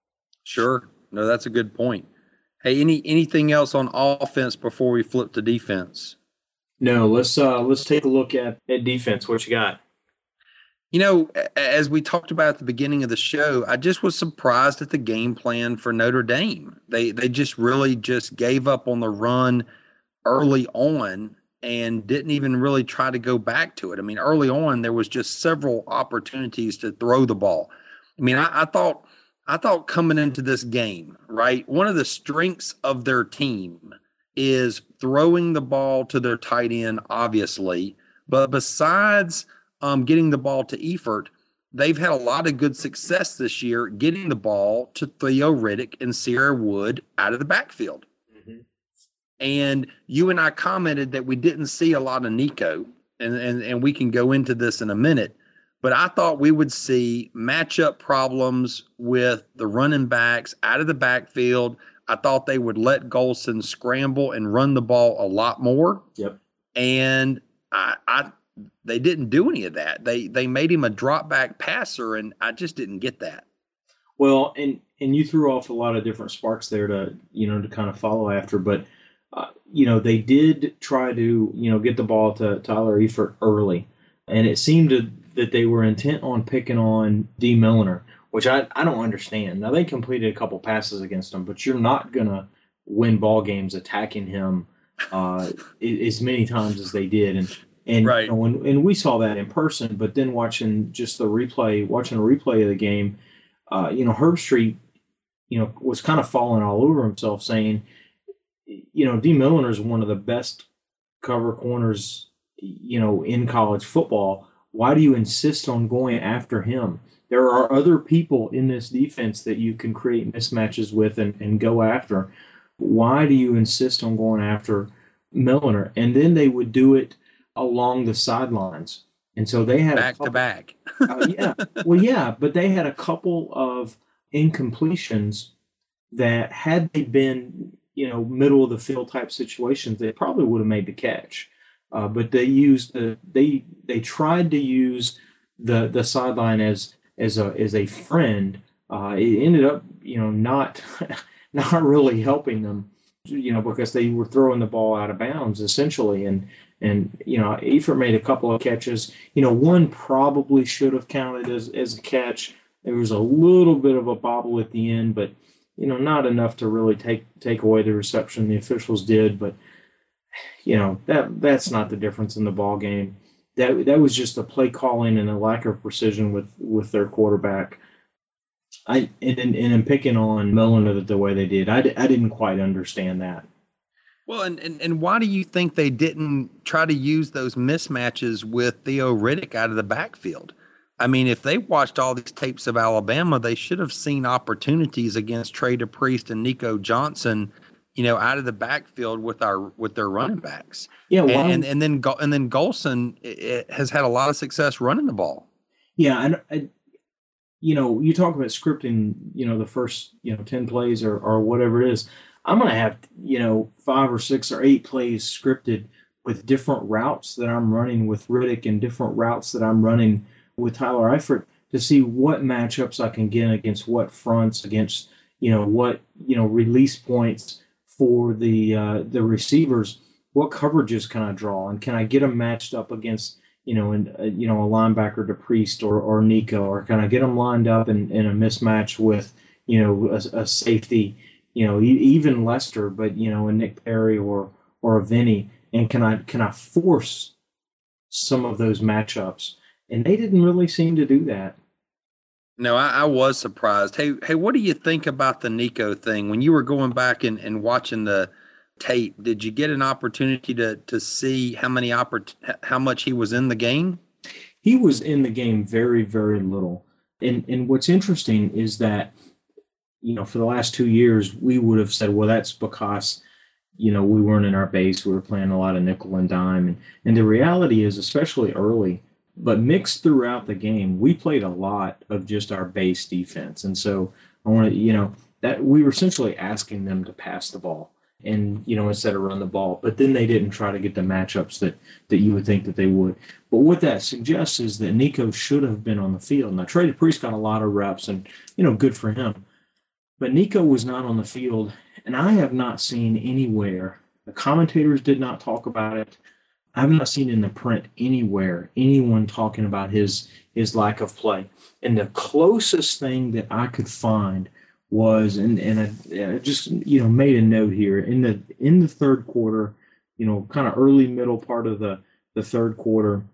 Sure. No, that's a good point. Hey, any anything else on offense before we flip to defense? No, let's uh, let's take a look at, at defense. What you got? You know, as we talked about at the beginning of the show, I just was surprised at the game plan for Notre Dame. They they just really just gave up on the run early on and didn't even really try to go back to it. I mean, early on there was just several opportunities to throw the ball. I mean, I, I thought. I thought coming into this game, right, one of the strengths of their team is throwing the ball to their tight end, obviously. But besides um, getting the ball to Eifert, they've had a lot of good success this year getting the ball to Theo Riddick and Sierra Wood out of the backfield. Mm-hmm. And you and I commented that we didn't see a lot of Nico, and, and, and we can go into this in a minute. But I thought we would see matchup problems with the running backs out of the backfield. I thought they would let Golson scramble and run the ball a lot more. Yep. And I, I they didn't do any of that. They they made him a drop back passer, and I just didn't get that. Well, and and you threw off a lot of different sparks there to you know to kind of follow after, but uh, you know they did try to you know get the ball to Tyler Eifert early, and it seemed to. that they were intent on picking on D. Milliner, which I, I don't understand. Now, they completed a couple passes against him, but you're not going to win ball games attacking him uh, as many times as they did. And and, right. you know, and and we saw that in person, but then watching just the replay, watching a replay of the game, uh, you know, Herbstreit, you know, was kind of falling all over himself saying, you know, D. Milliner is one of the best cover corners, you know, in college football. Why do you insist on going after him? There are other people in this defense that you can create mismatches with and, and go after. Why do you insist on going after Milliner? And then they would do it along the sidelines. And so they had back a couple, to back. uh, yeah. Well, yeah, but they had a couple of incompletions that had they been, you know, middle of the field type situations, they probably would have made the catch. uh, but they used the they they tried to use the the sideline as as a as a friend. Uh, it ended up, you know, not not really helping them, you know, because they were throwing the ball out of bounds essentially, and and you know, Eifert made a couple of catches. You know, one probably should have counted as as a catch. There was a little bit of a bobble at the end, but you know, not enough to really take take away the reception. The officials did, but you know, that that's not the difference in the ball game. That that was just the play calling and a lack of precision with with their quarterback. I and and, and in picking on Milliner the way they did, I, I didn't quite understand that. Well, and, and and why do you think they didn't try to use those mismatches with Theo Riddick out of the backfield? I mean, if they watched all these tapes of Alabama, they should have seen opportunities against Trey DePriest and Nico Johnson, you know, out of the backfield with our with their running backs. Yeah, well, and, and and then and then Golson has had a lot of success running the ball. Yeah, and I, you know, you talk about scripting, you know, the first you know ten plays or or whatever it is. I'm going to have, you know, five or six or eight plays scripted with different routes that I'm running with Riddick and different routes that I'm running with Tyler Eifert to see what matchups I can get against what fronts, against, you know, what, you know, release points for the uh, the receivers, what coverages can I draw, and can I get them matched up against, you know, and uh, you know, a linebacker DePriest or or Nico, or can I get them lined up in, in a mismatch with, you know, a, a safety, you know, even Lester, but, you know, a Nick Perry or or a Vinny, and can I can I force some of those matchups? And they didn't really seem to do that. No, I, I was surprised. Hey, hey, what do you think about the Nico thing? When you were going back and, and watching the tape, did you get an opportunity to to see how many oppor- how much he was in the game? He was in the game very, very little. And and what's interesting is that, you know, for the last two years, we would have said, well, that's because, you know, we weren't in our base. We were playing a lot of nickel and dime. And, and the reality is, especially early, but mixed throughout the game, we played a lot of just our base defense. And so I want to, you know, that we were essentially asking them to pass the ball and, you know, instead of run the ball. But then they didn't try to get the matchups that, that you would think that they would. But what that suggests is that Nico should have been on the field. Now, Trey DePriest got a lot of reps and, you know, good for him. But Nico was not on the field, and I have not seen anywhere, the commentators did not talk about it. I have not seen in the print anywhere anyone talking about his his lack of play. And the closest thing that I could find was, and and I, I just you know made a note here in the in the third quarter, you know, kind of early middle part of the the third quarter,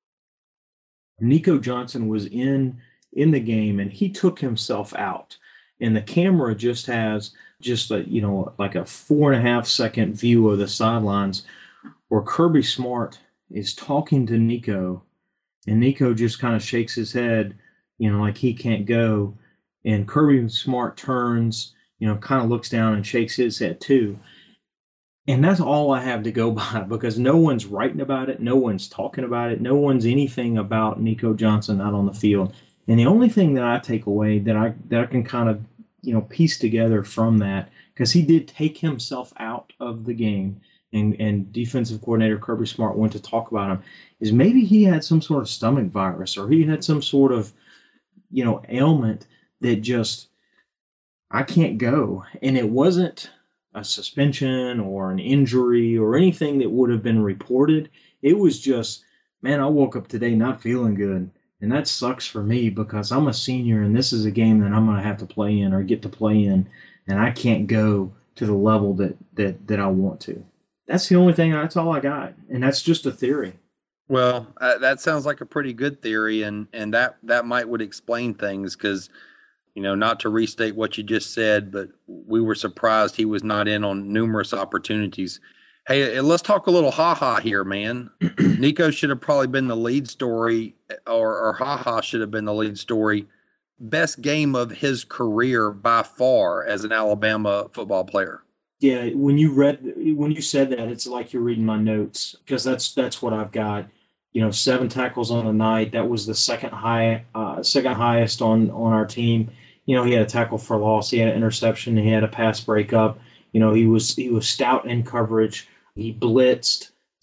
Nico Johnson was in in the game and he took himself out. And the camera just has just a, you know, like a four and a half second view of the sidelines where Kirby Smart is talking to Nico, and Nico just kind of shakes his head, you know, like he can't go. And Kirby Smart turns, you know, kind of looks down and shakes his head too. And that's all I have to go by, because no one's writing about it. No one's talking about it. No one's anything about Nico Johnson out on the field. And the only thing that I take away that I that I can kind of, you know, piece together from that, because he did take himself out of the game, and, and defensive coordinator Kirby Smart went to talk about him, is maybe he had some sort of stomach virus, or he had some sort of, you know, ailment that just, I can't go. And it wasn't a suspension or an injury or anything that would have been reported. It was just, man, I woke up today not feeling good. And that sucks for me because I'm a senior and this is a game that I'm going to have to play in or get to play in, and I can't go to the level that, that, that I want to. That's the only thing, that's all I got. And that's just a theory. Well, uh, that sounds like a pretty good theory, and, and that, that might would explain things because, you know, not to restate what you just said, but we were surprised he was not in on numerous opportunities. Hey, let's talk a little ha-ha here, man. Nico should have probably been the lead story, or, or ha-ha should have been the lead story. Best game of his career by far as an Alabama football player. Yeah, when you read, when you said that, it's like you're reading my notes, because that's that's what I've got. You know, seven tackles on the night. That was the second high, uh, second highest on on our team. You know, he had a tackle for loss. He had an interception. He had a pass breakup. You know, he was he was stout in coverage. He blitzed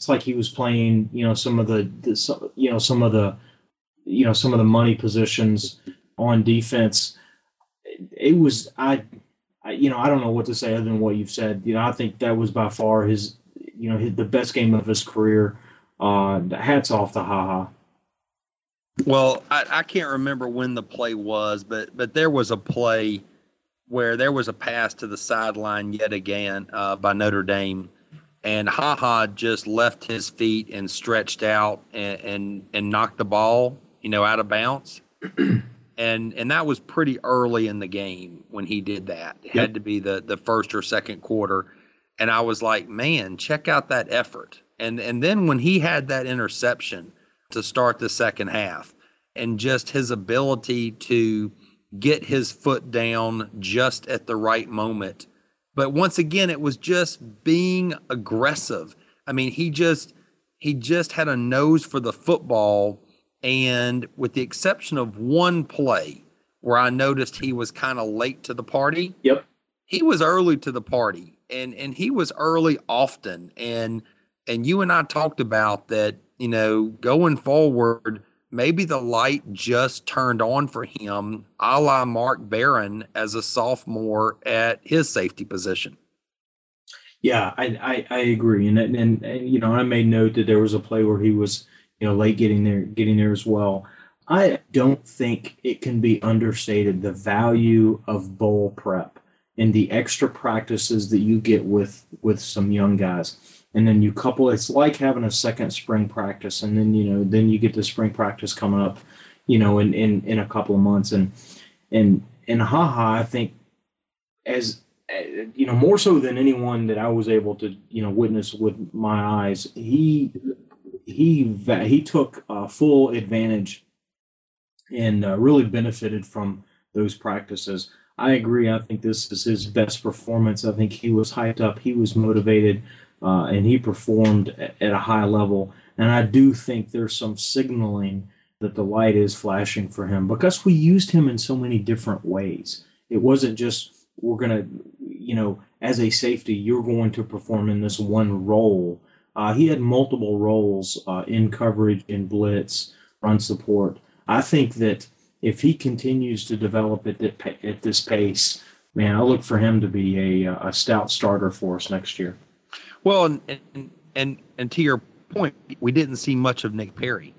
It's like he was playing, you know, some of the, the some, you know, some of the, you know, some of the money positions on defense. It, it was, I, I, you know, I don't know what to say other than what you've said. You know, I think that was by far his, you know, his, the best game of his career. Uh, hats off to HaHa. Well, I, I can't remember when the play was, but but there was a play where there was a pass to the sideline yet again uh, by Notre Dame. And HaHa just left his feet and stretched out and, and, and knocked the ball, you know, out of bounds. and and that was pretty early in the game when he did that. It yep. had to be the, the first or second quarter. And I was like, man, check out that effort. And and then when he had that interception to start the second half and just his ability to get his foot down just at the right moment. But once again, it was just being aggressive. I mean, he just he just had a nose for the football. And with the exception of one play where I noticed he was kind of late to the party. Yep. He was early to the party, and and he was early often. And and you and I talked about that, you know, going forward, maybe the light just turned on for him, a la Mark Barron as a sophomore at his safety position. Yeah, I, I, I agree. And, and, and, you know, I made note that there was a play where he was, you know, late getting there, getting there as well. I don't think it can be understated the value of bowl prep and the extra practices that you get with, with some young guys. And then you couple, it's like having a second spring practice. And then, you know, then you get the spring practice coming up, you know, in, in, in a couple of months. And, and, and HaHa, I think as, you know, more so than anyone that I was able to, you know, witness with my eyes, he, he, he took uh, full advantage and uh, really benefited from those practices. I agree. I think this is his best performance. I think he was hyped up. He was motivated. Uh, and he performed at, at a high level. And I do think there's some signaling that the light is flashing for him because we used him in so many different ways. It wasn't just we're going to, you know, as a safety, you're going to perform in this one role. Uh, he had multiple roles uh, in coverage, in blitz, run support. I think that if he continues to develop at, that, at this pace, man, I look for him to be a, a stout starter for us next year. Well, and, and and and to your point, we didn't see much of Nick Perry.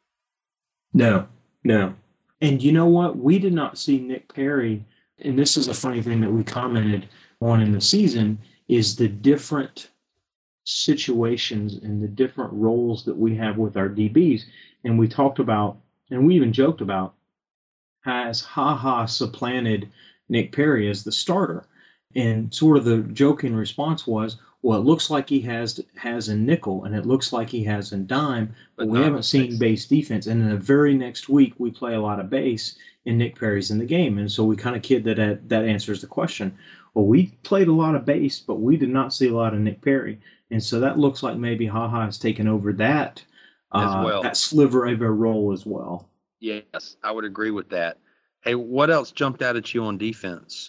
No, no. And you know what? We did not see Nick Perry, and this is a funny thing that we commented on in the season, is the different situations and the different roles that we have with our D Bs. And we talked about, and we even joked about, has HaHa supplanted Nick Perry as the starter? And sort of the joking response was, well, it looks like he has has in nickel, and it looks like he has in dime, but, but we haven't seen base defense. And in the very next week, we play a lot of base, and Nick Perry's in the game. And so we kind of kid that that, that answers the question. Well, we played a lot of base, but we did not see a lot of Nick Perry. And so that looks like maybe HaHa has taken over that, uh, as well. that sliver of a role as well. Yes, I would agree with that. Hey, what else jumped out at you on defense?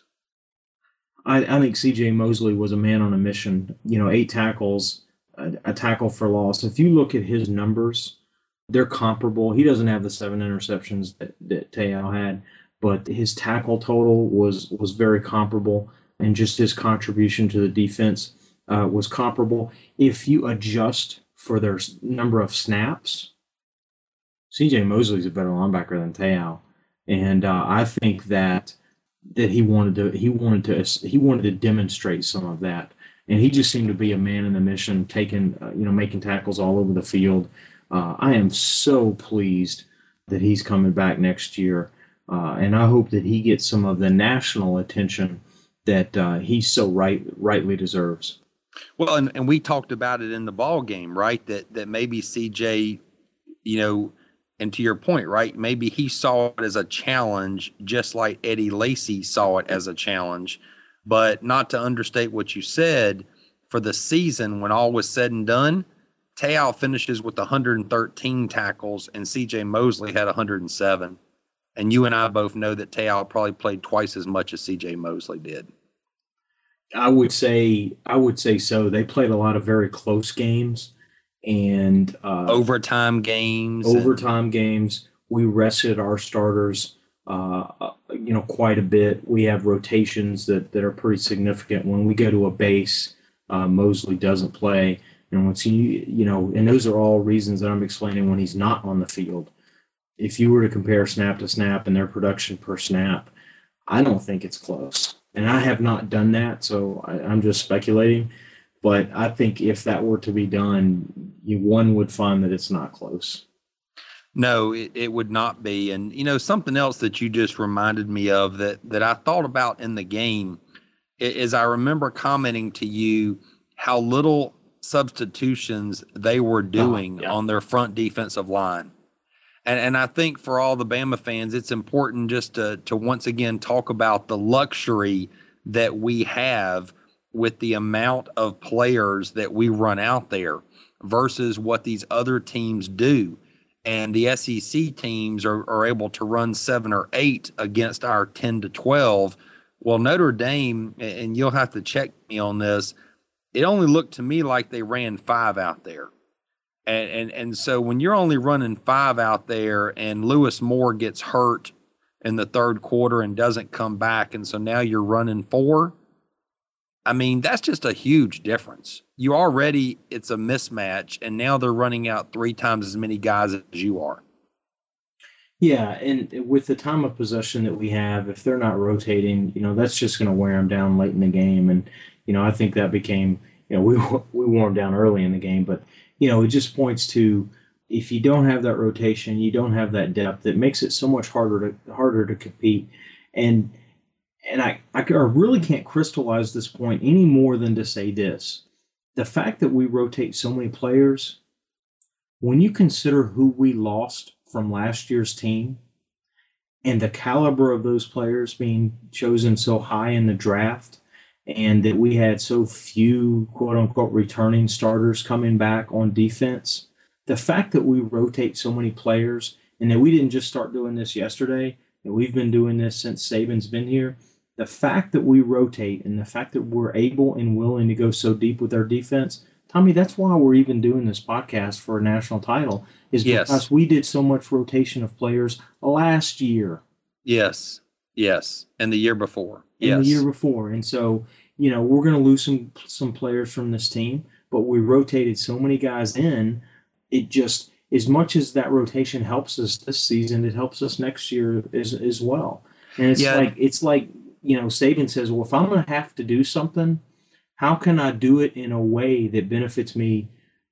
I, I think C J Mosley was a man on a mission. You know, eight tackles, a, a tackle for loss. If you look at his numbers, they're comparable. He doesn't have the seven interceptions that, that Te'o had, but his tackle total was was very comparable, and just his contribution to the defense uh, was comparable. If you adjust for their number of snaps, C J Mosley's a better linebacker than Te'o, and uh, I think that. that he wanted to he wanted to he wanted to demonstrate some of that, and he just seemed to be a man in the mission, taking uh, you know making tackles all over the field. Uh, I am so pleased that he's coming back next year, uh, and I hope that he gets some of the national attention that uh, he so right rightly deserves. Well, and, and we talked about it in the ball game, right? That that maybe C J, you know. And to your point, right, maybe he saw it as a challenge, just like Eddie Lacy saw it as a challenge. But not to understate what you said, for the season, when all was said and done, Te'o finishes with one hundred thirteen tackles, and C J Mosley had one hundred seven. And you and I both know that Te'o probably played twice as much as C J Mosley did. I would say, I would say so. They played a lot of very close games. and uh, overtime games. Overtime and- games. We rested our starters, uh, you know, quite a bit. We have rotations that, that are pretty significant. When we go to a base, uh, Mosley doesn't play. And once he, you know, and those are all reasons that I'm explaining when he's not on the field. If you were to compare snap to snap and their production per snap, I don't think it's close. And I have not done that, so I, I'm just speculating. But I think if that were to be done, you, one would find that it's not close. No, it, it would not be. And, you know, something else that you just reminded me of that, that I thought about in the game is I remember commenting to you how little substitutions they were doing oh, yeah. on their front defensive line. And and I think for all the Bama fans, it's important just to to once again talk about the luxury that we have with the amount of players that we run out there versus what these other teams do. And the S E C teams are, are able to run seven or eight against our ten to twelve. Well, Notre Dame, and you'll have to check me on this, it only looked to me like they ran five out there. And, and and so when you're only running five out there and Lewis Moore gets hurt in the third quarter and doesn't come back, and so now you're running four, I mean, that's just a huge difference. You already, it's a mismatch, and now they're running out three times as many guys as you are. Yeah, and with the time of possession that we have, if they're not rotating, you know, that's just going to wear them down late in the game. And, you know, I think that became, you know, we we wore them down early in the game, but, you know, it just points to if you don't have that rotation, you don't have that depth, it makes it so much harder to harder to compete. And and I, I really can't crystallize this point any more than to say this. The fact that we rotate so many players, when you consider who we lost from last year's team and the caliber of those players being chosen so high in the draft, and that we had so few quote unquote returning starters coming back on defense, the fact that we rotate so many players and that we didn't just start doing this yesterday, that we've been doing this since Saban's been here, the fact that we rotate and the fact that we're able and willing to go so deep with our defense, Tommy, that's why we're even doing this podcast for a national title, is yes. because we did so much rotation of players last year. Yes, yes, and the year before. And yes. the year before. And so, you know, we're going to lose some some players from this team, but we rotated so many guys in, it just, as much as that rotation helps us this season, it helps us next year as, as well. And it's yeah. like, it's like, you know, Saban says, well, if I'm going to have to do something, how can I do it in a way that benefits me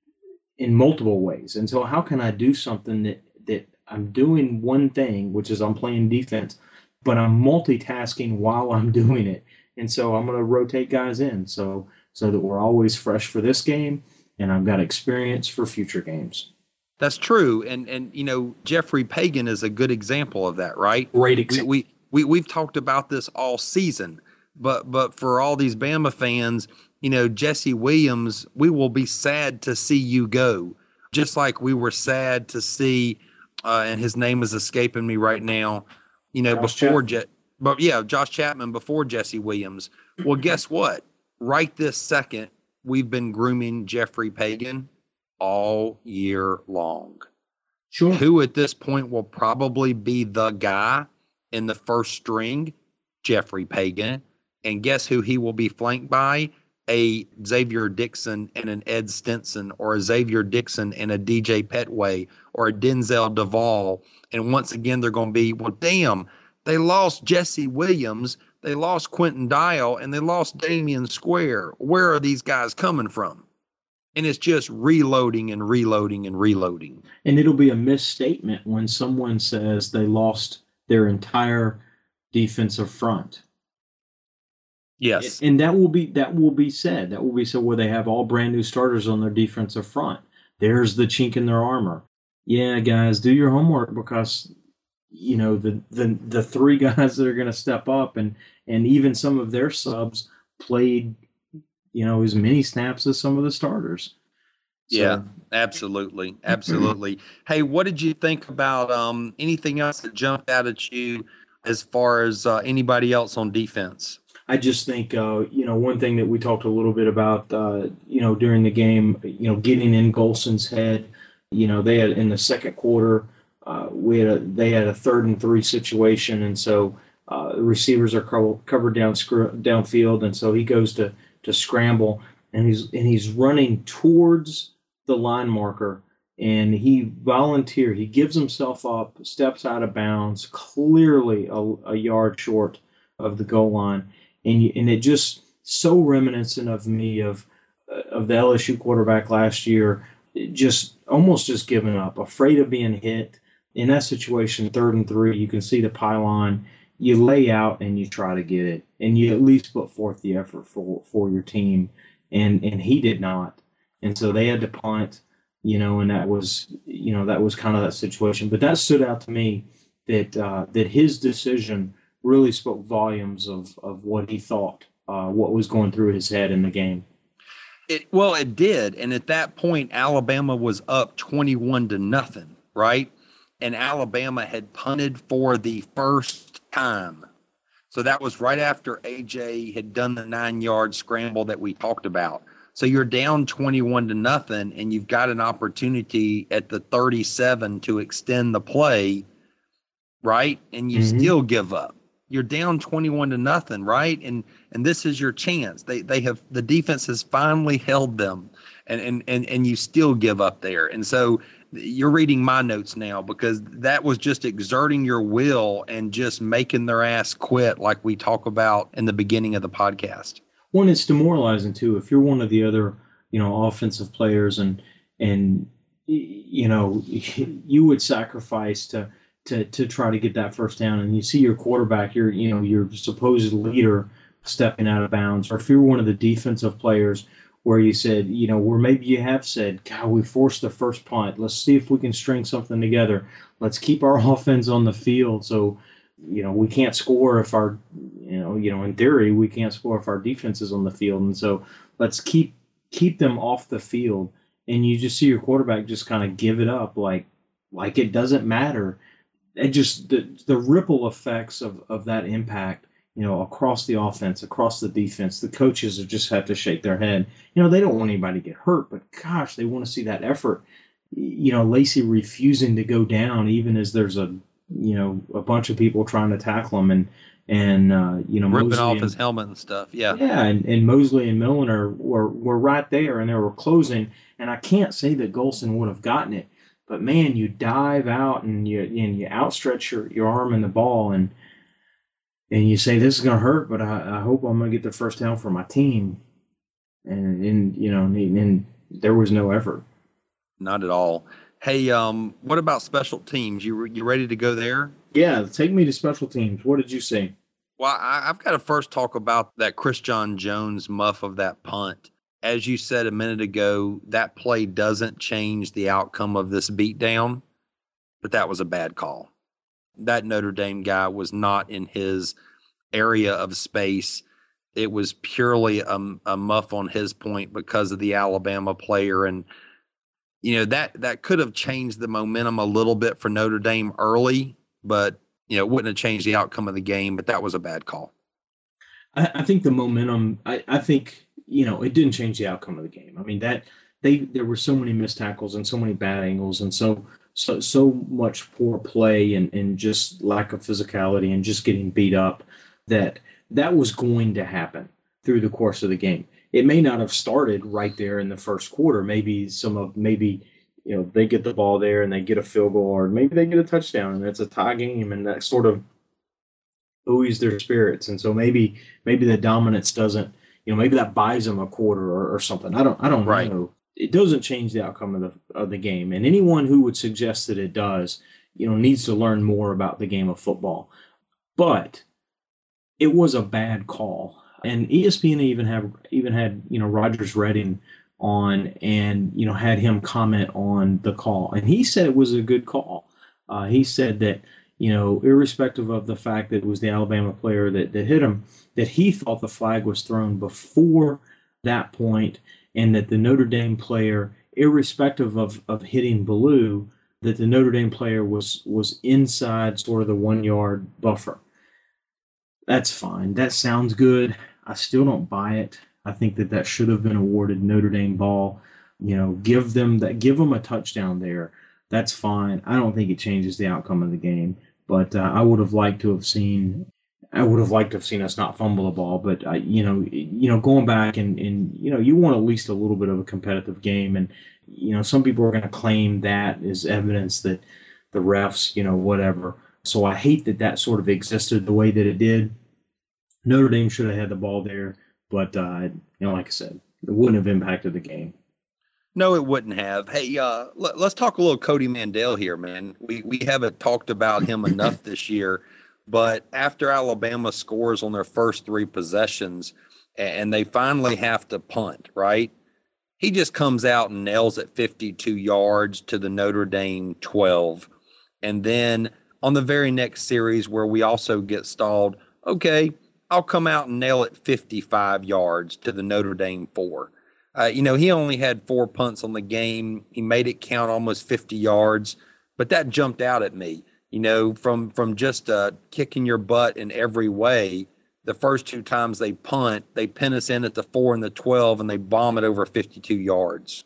in multiple ways? And so how can I do something that, that I'm doing one thing, which is I'm playing defense, but I'm multitasking while I'm doing it. And so I'm going to rotate guys in so so that we're always fresh for this game, and I've got experience for future games. That's true. And, and you know, Jeffrey Pagan is a good example of that, right? Great example. We, we, we, we've talked about this all season. But but for all these Bama fans, you know, Jesse Williams, we will be sad to see you go. Just like we were sad to see, uh, and his name is escaping me right now, you know, Josh before Je- but yeah, Josh Chapman before Jesse Williams. Well, guess what? Right this second, we've been grooming Jeffrey Pagan all year long. Sure. Who at this point will probably be the guy in the first string? Jeffrey Pagan. And guess who he will be flanked by? A Xavier Dixon and an Ed Stinson, or a Xavier Dixon and a D J Petway, or a Denzel Duvall. And once again, they're going to be, well, damn, they lost Jesse Williams, they lost Quentin Dial, and they lost Damian Square. Where are these guys coming from? And it's just reloading and reloading and reloading. And it'll be a misstatement when someone says they lost their entire defensive front. Yes. And that will be that will be said. That will be said where they have all brand new starters on their defensive front. There's the chink in their armor. Yeah, guys, do your homework, because you know the the, the three guys that are going to step up, and and even some of their subs played, you know, as many snaps as some of the starters. So. Yeah, absolutely. Absolutely. Hey, what did you think about um, anything else that jumped out at you as far as uh, anybody else on defense? I just think, uh, you know, one thing that we talked a little bit about, uh, you know, during the game, you know, getting in Golson's head, you know, they had in the second quarter, uh, we had a, they had a third and three situation. And so uh, the receivers are co- covered down downfield. And so he goes to, to scramble and he's, and he's running towards the line marker. And he volunteered, he gives himself up, steps out of bounds, clearly a, a yard short of the goal line. And, you, and it just so reminiscent of me of of the L S U quarterback last year, just almost just giving up, afraid of being hit. In that situation, third and three, you can see the pylon. You lay out and you try to get it, and you at least put forth the effort for, for your team. And and he did not, and so they had to punt. You know, and that was, you know, that was kind of that situation. But that stood out to me that uh, that his decision really spoke volumes of of what he thought, uh, what was going through his head in the game. It, well, it did. And at that point, Alabama was up twenty-one to nothing, right? And Alabama had punted for the first time. So that was right after A J had done the nine-yard scramble that we talked about. So you're down twenty-one to nothing, and you've got an opportunity at the thirty-seven to extend the play, right? And you mm-hmm. still give up. You're down twenty-one to nothing, right? And and this is your chance. They they have the defense has finally held them, and and and and you still give up there. And so you're reading my notes now because that was just exerting your will and just making their ass quit, like we talk about in the beginning of the podcast. One, it's demoralizing too. If you're one of the other, you know, offensive players, and and you know, you would sacrifice to to to try to get that first down, and you see your quarterback, your you know, your supposed leader stepping out of bounds, or if you're one of the defensive players where you said, you know, where maybe you have said, God, we forced the first punt. Let's see if we can string something together. Let's keep our offense on the field. So, you know, we can't score if our, you know, you know, in theory, we can't score if our defense is on the field. And so let's keep keep them off the field. And you just see your quarterback just kind of give it up like like it doesn't matter. It just the the ripple effects of, of that impact, you know, across the offense, across the defense, the coaches have just have to shake their head. You know, they don't want anybody to get hurt, but gosh, they want to see that effort. You know, Lacey refusing to go down even as there's a, you know, a bunch of people trying to tackle him and, and uh, you know, ripping Mosley off and, his helmet and stuff. Yeah. Yeah. And, and Mosley and Milliner were, were right there and they were closing. And I can't say that Golson would have gotten it, but man, you dive out and you, and you outstretch your, your arm in the ball and, and you say, this is going to hurt, but I, I hope I'm going to get the first down for my team. And, and you know, and, and there was no effort. Not at all. Hey, um, what about special teams? You you ready to go there? Yeah, take me to special teams. What did you say? Well, I, I've got to first talk about that Christian Jones muff of that punt. As you said a minute ago, that play doesn't change the outcome of this beatdown, but that was a bad call. That Notre Dame guy was not in his area of space. It was purely a, a muff on his point because of the Alabama player. And, you know, that, that could have changed the momentum a little bit for Notre Dame early, but, you know, it wouldn't have changed the outcome of the game, but that was a bad call. I, I think the momentum, I, I think, you know, it didn't change the outcome of the game. I mean, that they, there were so many missed tackles and so many bad angles and so, so, so much poor play and, and just lack of physicality and just getting beat up that that was going to happen through the course of the game. It may not have started right there in the first quarter. Maybe some of, maybe, you know, they get the ball there and they get a field goal, or maybe they get a touchdown and it's a tie game, and that sort of buoys their spirits. And so maybe, maybe the dominance doesn't, you know, maybe that buys them a quarter or, or something. I don't, I don't right. know. It doesn't change the outcome of the, of the game. And anyone who would suggest that it does, you know, needs to learn more about the game of football. But it was a bad call. And E S P N even have even had, you know, Rogers Redding on and, you know, had him comment on the call. And he said it was a good call. Uh, he said that, you know, irrespective of the fact that it was the Alabama player that, that hit him, that he thought the flag was thrown before that point, and that the Notre Dame player, irrespective of, of hitting Ballou, that the Notre Dame player was was inside sort of the one-yard buffer. That's fine. That sounds good. I still don't buy it. I think that that should have been awarded Notre Dame ball. You know, give them that, give them a touchdown there. That's fine. I don't think it changes the outcome of the game, but uh, I would have liked to have seen. I would have liked to have seen us not fumble the ball, but uh, you know, you know, going back and and you know, you want at least a little bit of a competitive game, and you know, some people are going to claim that as evidence that the refs, you know, whatever. So I hate that that sort of existed the way that it did. Notre Dame should have had the ball there, but uh, you know, like I said, it wouldn't have impacted the game. No, it wouldn't have. Hey, uh, let, let's talk a little Cody Mandel here, man. We we haven't talked about him enough this year, but after Alabama scores on their first three possessions and they finally have to punt, right? He just comes out and nails it fifty-two yards to the Notre Dame twelve. And then on the very next series where we also get stalled, okay, I'll come out and nail it fifty-five yards to the Notre Dame four. Uh, you know, he only had four punts on the game. He made it count almost fifty yards, but that jumped out at me. You know, from from just uh, kicking your butt in every way, the first two times they punt, they pin us in at the four and the twelve, and they bomb it over fifty-two yards.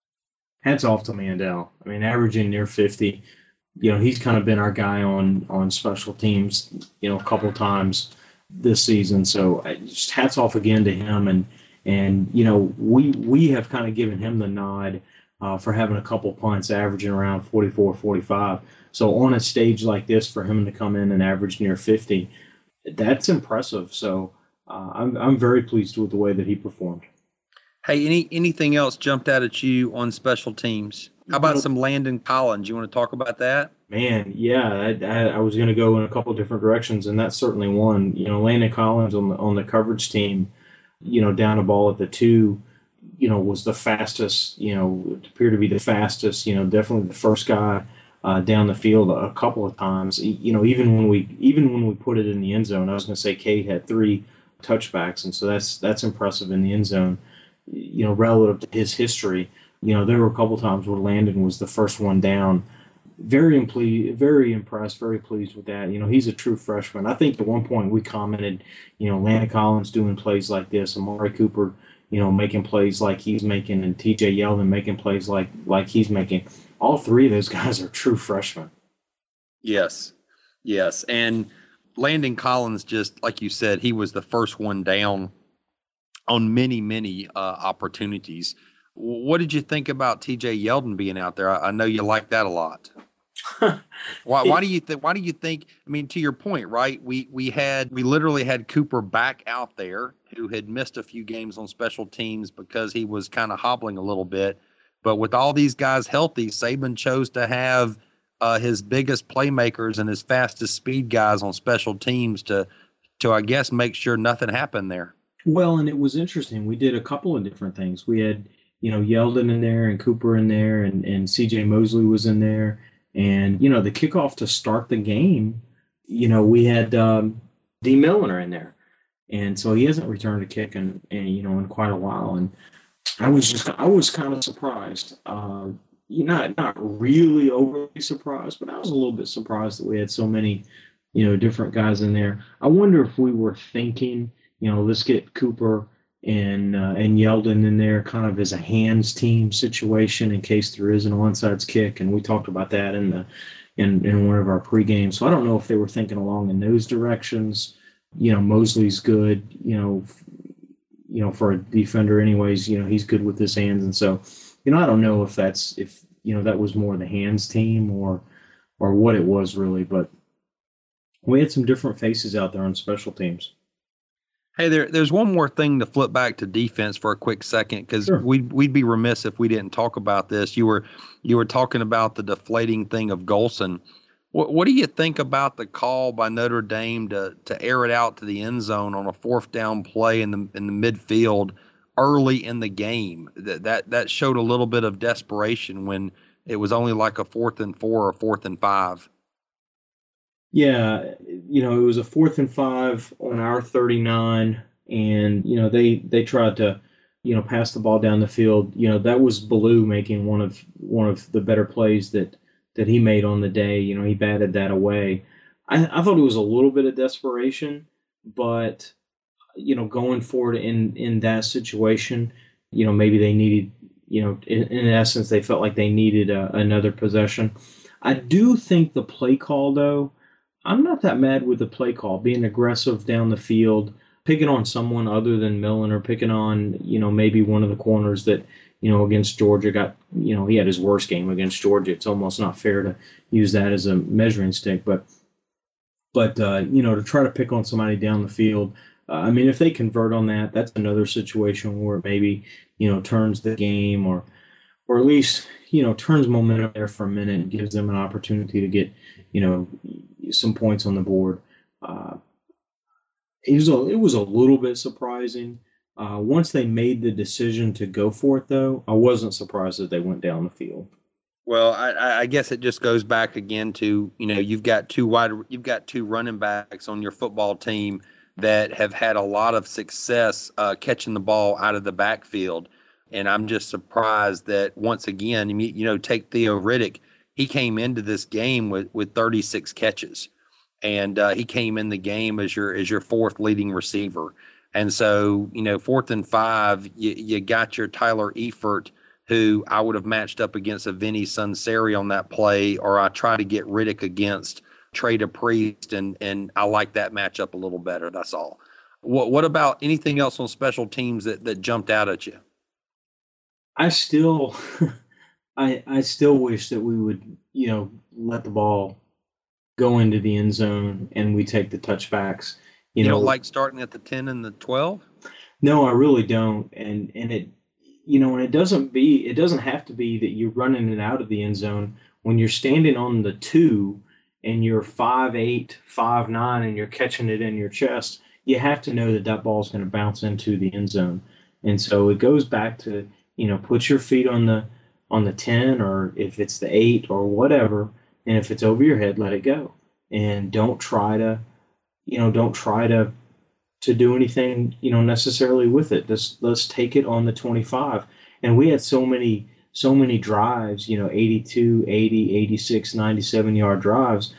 Hats off to Mandel. I mean, averaging near fifty. You know, he's kind of been our guy on on special teams, you know, a couple times this season. So just hats off again to him. And, and you know, we we have kind of given him the nod uh, for having a couple punts averaging around forty-four, forty-five. So on a stage like this, for him to come in and average near fifty, that's impressive. So uh, I'm I'm very pleased with the way that he performed. Hey, any anything else jumped out at you on special teams? How about some Landon Collins? You want to talk about that? Man, yeah, I, I, I was going to go in a couple of different directions, and that's certainly one. You know, Landon Collins on the on the coverage team, you know, down a ball at the two, you know, was the fastest. You know, it appeared to be the fastest. You know, definitely the first guy uh, down the field a couple of times. You know, even when we even when we put it in the end zone, I was going to say Cade had three touchbacks, and so that's that's impressive in the end zone. You know, relative to his history. You know, there were a couple times where Landon was the first one down. Very imple- very impressed, very pleased with that. You know, he's a true freshman. I think at one point we commented, you know, Landon Collins doing plays like this, Amari Cooper, you know, making plays like he's making, and T J Yeldon making plays like like he's making. All three of those guys are true freshmen. Yes, yes. And Landon Collins, just like you said, he was the first one down on many, many uh, opportunities. What did you think about T J Yeldon being out there? I, I know you like that a lot. why, why do you think? Why do you think? I mean, to your point, right? We we had we literally had Cooper back out there, who had missed a few games on special teams because he was kind of hobbling a little bit. But with all these guys healthy, Saban chose to have uh, his biggest playmakers and his fastest speed guys on special teams to to I guess make sure nothing happened there. Well, and it was interesting. We did a couple of different things. We had, you know, Yeldon in there and Cooper in there, and, and C J Mosley was in there. And, you know, the kickoff to start the game, you know, we had um, D. Milliner in there. And so he hasn't returned a kick in, in, you know, in quite a while. And I was just, I was kind of surprised. Uh, you know, not, not really overly surprised, but I was a little bit surprised that we had so many, you know, different guys in there. I wonder if we were thinking, you know, let's get Cooper and uh, and Yeldon in there kind of as a hands team situation in case there is an onside kick. And we talked about that in the in, in one of our pregames. So I don't know if they were thinking along in those directions. You know, Mosley's good, you know, f- you know, for a defender anyways, you know, he's good with his hands. And so, you know, I don't know if that's if, you know, that was more the hands team or or what it was really, but we had some different faces out there on special teams. Hey, there, there's one more thing to flip back to defense for a quick second, because Sure. we'd we'd be remiss if we didn't talk about this. You were you were talking about the deflating thing of Golson. What what do you think about the call by Notre Dame to to air it out to the end zone on a fourth down play in the in the midfield early in the game? That that that showed a little bit of desperation when it was only like a fourth and four or fourth and five. Yeah, you know, it was a fourth and five on our thirty-nine, and, you know, they, they tried to, you know, pass the ball down the field. You know, that was Ballou making one of one of the better plays that, that he made on the day. You know, he batted that away. I, I thought it was a little bit of desperation, but you know, going forward in in that situation, you know, maybe they needed, you know, in, in essence, they felt like they needed a, another possession. I do think the play call, though, I'm not that mad with the play call, being aggressive down the field, picking on someone other than Millen, or picking on, you know, maybe one of the corners that, you know, against Georgia got, you know, he had his worst game against Georgia. It's almost not fair to use that as a measuring stick, but, but uh, you know, to try to pick on somebody down the field, uh, I mean, if they convert on that, that's another situation where maybe, you know, turns the game, or, or at least, you know, turns momentum there for a minute and gives them an opportunity to get, you know, some points on the board. Uh, it was a, it was a little bit surprising. Uh, once they made the decision to go for it, though, I wasn't surprised that they went down the field. Well, I, I guess it just goes back again to, you know, you've got two wide, you've got two running backs on your football team that have had a lot of success uh, catching the ball out of the backfield. And I'm just surprised that once again, you know, take Theo Riddick, he came into this game with, with thirty-six catches, and uh, he came in the game as your as your fourth leading receiver. And so, you know, fourth and five, you, you got your Tyler Eifert, who I would have matched up against a Vinny Sunseri on that play, or I try to get Riddick against Trey DePriest, and and I like that matchup a little better. That's all. What what about anything else on special teams that, that jumped out at you? I still, I I still wish that we would, you know, let the ball go into the end zone and we take the touchbacks. You, You know, don't like starting at the ten and the twelve? no, I really don't. And and it, you know, and it doesn't be, it doesn't have to be that you're running it out of the end zone. When you're standing on the two and you're five eight, five nine, and you're catching it in your chest, you have to know that that ball is going to bounce into the end zone. And so it goes back to, you know, put your feet on the on the ten, or if it's the eight or whatever, and if it's over your head, let it go. And don't try to, you know, don't try to to do anything, you know, necessarily with it. Just let's take it on the twenty-five. And we had so many so many drives, you know, eighty-two, eighty, eighty-six, ninety-seven yard drives.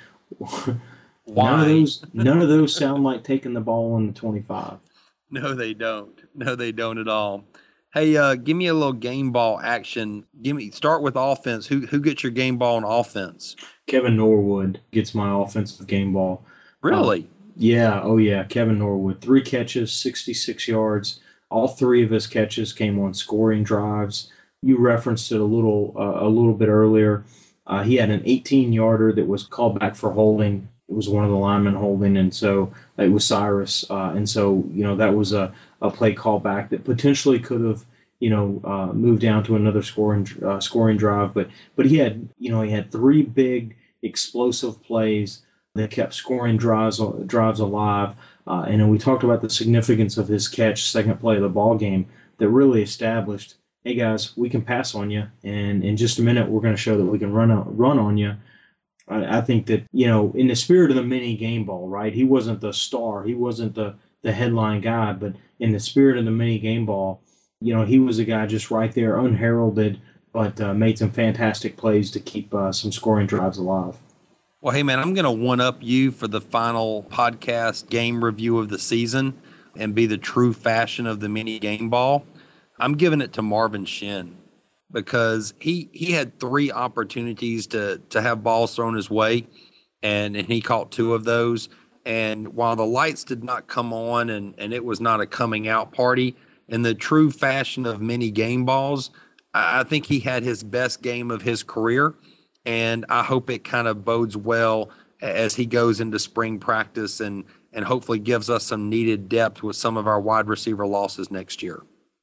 Why? None of those none of those sound like taking the ball on the twenty-five. No, they don't. No, they don't at all. Hey, uh, give me a little game ball action. Give me start with offense. Who who gets your game ball on offense? Kevin Norwood gets my offensive game ball. Really? Um, yeah, oh yeah, Kevin Norwood. Three catches, sixty-six yards. All three of his catches came on scoring drives. You referenced it a little uh, a little bit earlier. Uh, he had an eighteen yarder that was called back for holding. It was one of the linemen holding, and so it was Cyrus. Uh, and so, you know, that was a, a play callback that potentially could have, you know, uh, moved down to another scoring uh, scoring drive. But but he had, you know, he had three big explosive plays that kept scoring drives drives alive. Uh, and then we talked about the significance of his catch, second play of the ball game, that really established, hey guys, we can pass on you, and in just a minute we're going to show that we can run out, run on you. I, I think that, you know, in the spirit of the mini game ball, right? He wasn't the star, he wasn't the the headline guy, but in the spirit of the mini game ball, you know, he was a guy just right there, unheralded, but uh, made some fantastic plays to keep uh, some scoring drives alive. Well, hey, man, I'm going to one-up you for the final podcast game review of the season and be the true fashion of the mini game ball. I'm giving it to Marvin Shin because he he had three opportunities to to have balls thrown his way, and, and he caught two of those. And while the lights did not come on and, and it was not a coming out party, in the true fashion of mini game balls, I, I think he had his best game of his career. And I hope it kind of bodes well as he goes into spring practice and, and hopefully gives us some needed depth with some of our wide receiver losses next year.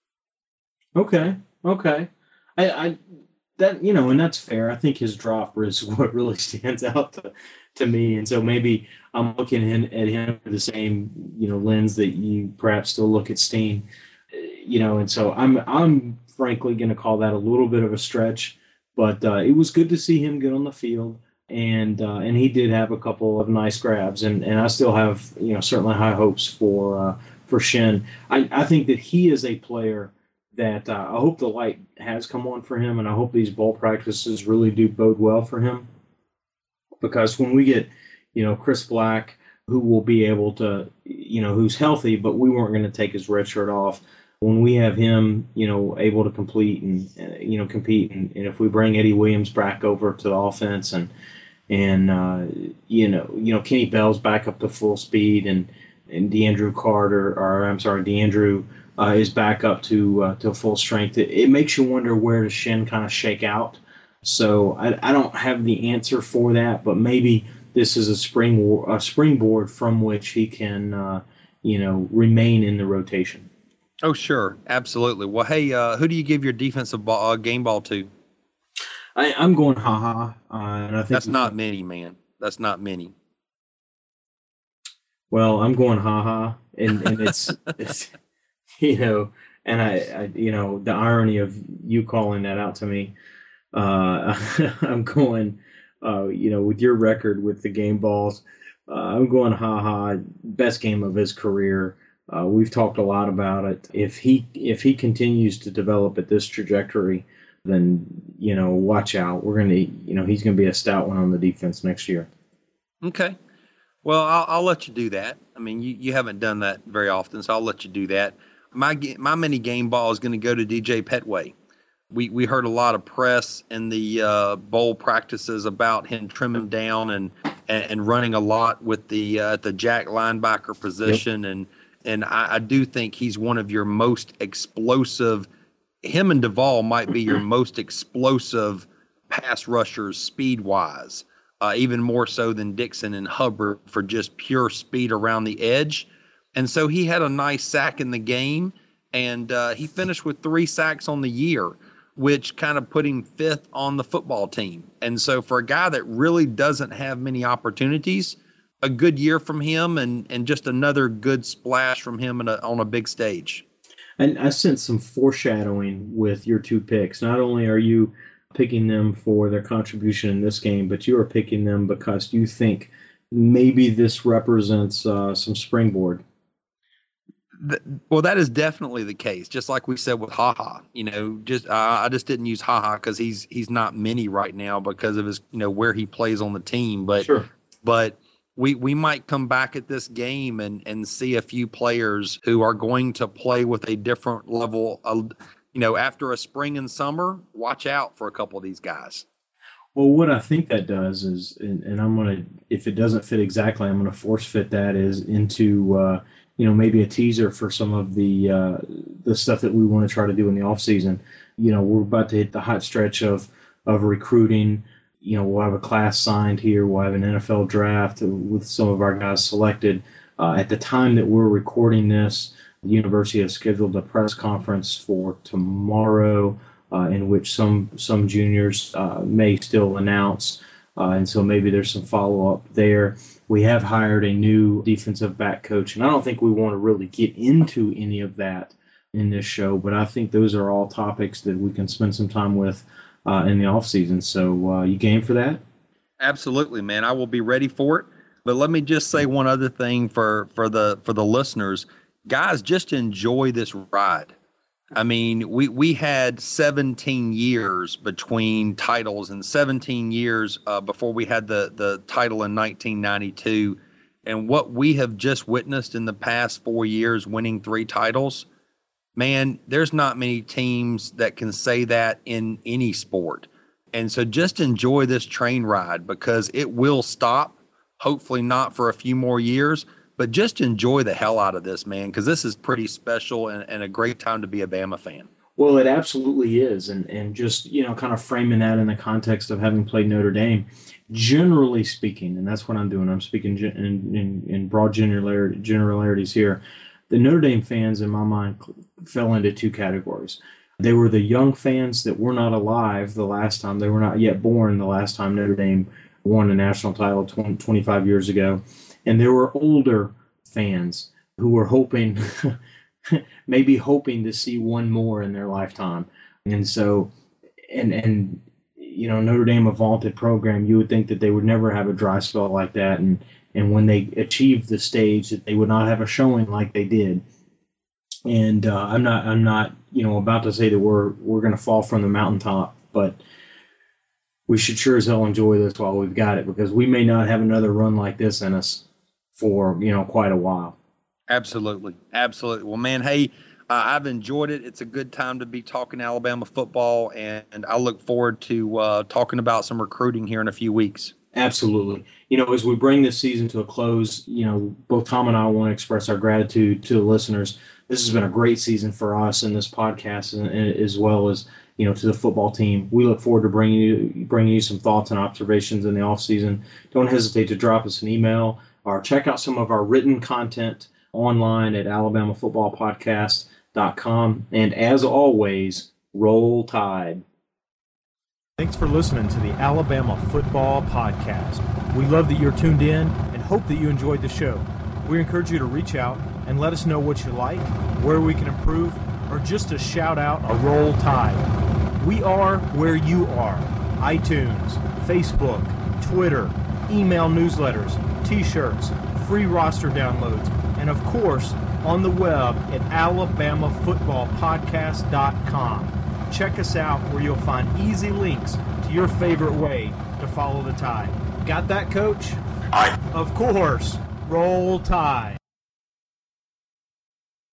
Okay. Okay. I, I that, you know, and that's fair. I think his drop is what really stands out to, to me. And so maybe I'm looking in, at him through the same, you know, lens that you perhaps still look at Steen, you know, and so I'm, I'm frankly going to call that a little bit of a stretch. But uh, it was good to see him get on the field, and uh, and he did have a couple of nice grabs, and, and I still have, you know, certainly high hopes for uh, for Shin. I, I think that he is a player that uh, I hope the light has come on for him, and I hope these bowl practices really do bode well for him, because when we get, you know, Chris Black, who will be able to, you know, who's healthy, but we weren't going to take his red shirt off. When we have him, you know, able to complete and, uh, you know, compete, and, and if we bring Eddie Williams back over to the offense, and, and uh, you know, you know, Kenny Bell's back up to full speed, and, and DeAndrew Carter, or I'm sorry, DeAndrew uh, is back up to uh, to full strength, it, it makes you wonder where does Shin kind of shake out. So I, I don't have the answer for that, but maybe this is a spring a springboard from which he can, uh, you know, remain in the rotation. Oh, sure. Absolutely. Well, hey, uh, who do you give your defensive ball, uh, game ball to? I, I'm going ha-ha. Uh, and I think That's not many, man. That's not many. Well, I'm going ha-ha. And, and it's, it's, you know, and I, I, you know, the irony of you calling that out to me, uh, I'm going, uh, you know, with your record with the game balls, uh, I'm going ha-ha, best game of his career. Uh, we've talked a lot about it. If he if he continues to develop at this trajectory, then, you know, watch out. We're going to, you know, he's going to be a stout one on the defense next year. Okay. Well, I'll, I'll let you do that. I mean, you, you haven't done that very often, so I'll let you do that. My my mini game ball is going to go to D J Petway. We we heard a lot of press in the uh, bowl practices about him trimming down and and, and running a lot with the uh, the jack linebacker position. Yep. and. And I, I do think he's one of your most explosive. Him and Duvall might be your most explosive pass rushers speed-wise, uh, even more so than Dixon and Hubbard for just pure speed around the edge. And so he had a nice sack in the game, and uh, he finished with three sacks on the year, which kind of put him fifth on the football team. And so for a guy that really doesn't have many opportunities, a good year from him, and, and just another good splash from him in a, on a big stage. And I sense some foreshadowing with your two picks. Not only are you picking them for their contribution in this game, but you are picking them because you think maybe this represents uh, some springboard. The, well, that is definitely the case. Just like we said with HaHa, you know, just uh, I just didn't use HaHa because he's he's not many right now because of his, you know, where he plays on the team. But sure. but. We we might come back at this game and, and see a few players who are going to play with a different level of, you know, after a spring and summer, watch out for a couple of these guys. Well, what I think that does is, and, and I'm going to, if it doesn't fit exactly, I'm going to force fit that is into, uh, you know, maybe a teaser for some of the uh, the stuff that we want to try to do in the off season. You know, we're about to hit the hot stretch of of recruiting. You know, we'll have a class signed here. We'll have an N F L draft with some of our guys selected. Uh, at the time that we're recording this, the university has scheduled a press conference for tomorrow uh, in which some some juniors uh, may still announce. Uh, and so maybe there's some follow-up there. We have hired a new defensive back coach, and I don't think we want to really get into any of that in this show, but I think those are all topics that we can spend some time with Uh, in the off season. So uh, you game for that? Absolutely, man. I will be ready for it. But let me just say one other thing for, for the for the listeners. Guys, just enjoy this ride. I mean, we, we had seventeen years between titles and seventeen years uh, before we had the, the title in nineteen ninety-two. And what we have just witnessed in the past four years, winning three titles, man, there's not many teams that can say that in any sport. And so just enjoy this train ride because it will stop, hopefully not for a few more years, but just enjoy the hell out of this, man, because this is pretty special and, and a great time to be a Bama fan. Well, it absolutely is. And, and just, you know, kind of framing that in the context of having played Notre Dame, generally speaking, and that's what I'm doing, I'm speaking in, in, in broad generality, generalities here. The Notre Dame fans, in my mind, fell into two categories. They were the young fans that were not alive the last time. They were not yet born the last time Notre Dame won a national title twenty, twenty-five years ago. And there were older fans who were hoping, maybe hoping to see one more in their lifetime. And so, and, and you know, Notre Dame, a vaunted program, you would think that they would never have a dry spell like that. And And when they achieved the stage, that they would not have a showing like they did. And uh, I'm not, I'm not, you know, about to say that we're we're going to fall from the mountaintop, but we should sure as hell enjoy this while we've got it, because we may not have another run like this in us for, you know, quite a while. Absolutely. Absolutely. Well, man, hey, uh, I've enjoyed it. It's a good time to be talking Alabama football, and, and I look forward to uh, talking about some recruiting here in a few weeks. Absolutely. You know, as we bring this season to a close, you know, both Tom and I want to express our gratitude to the listeners. This has been a great season for us in this podcast, and, and as well as, you know, to the football team. We look forward to bringing you bringing you some thoughts and observations in the offseason. Don't hesitate to drop us an email or check out some of our written content online at alabama football podcast dot com. And as always, roll Tide. Thanks for listening to the Alabama Football Podcast. We love that you're tuned in and hope that you enjoyed the show. We encourage you to reach out and let us know what you like, where we can improve, or just to shout out a roll Tide. We are where you are. iTunes, Facebook, Twitter, email newsletters, t-shirts, free roster downloads, and of course, on the web at alabama football podcast dot com. Check us out where you'll find easy links to your favorite way to follow the Tide. Got that, Coach? Aye. Of course. Roll Tide.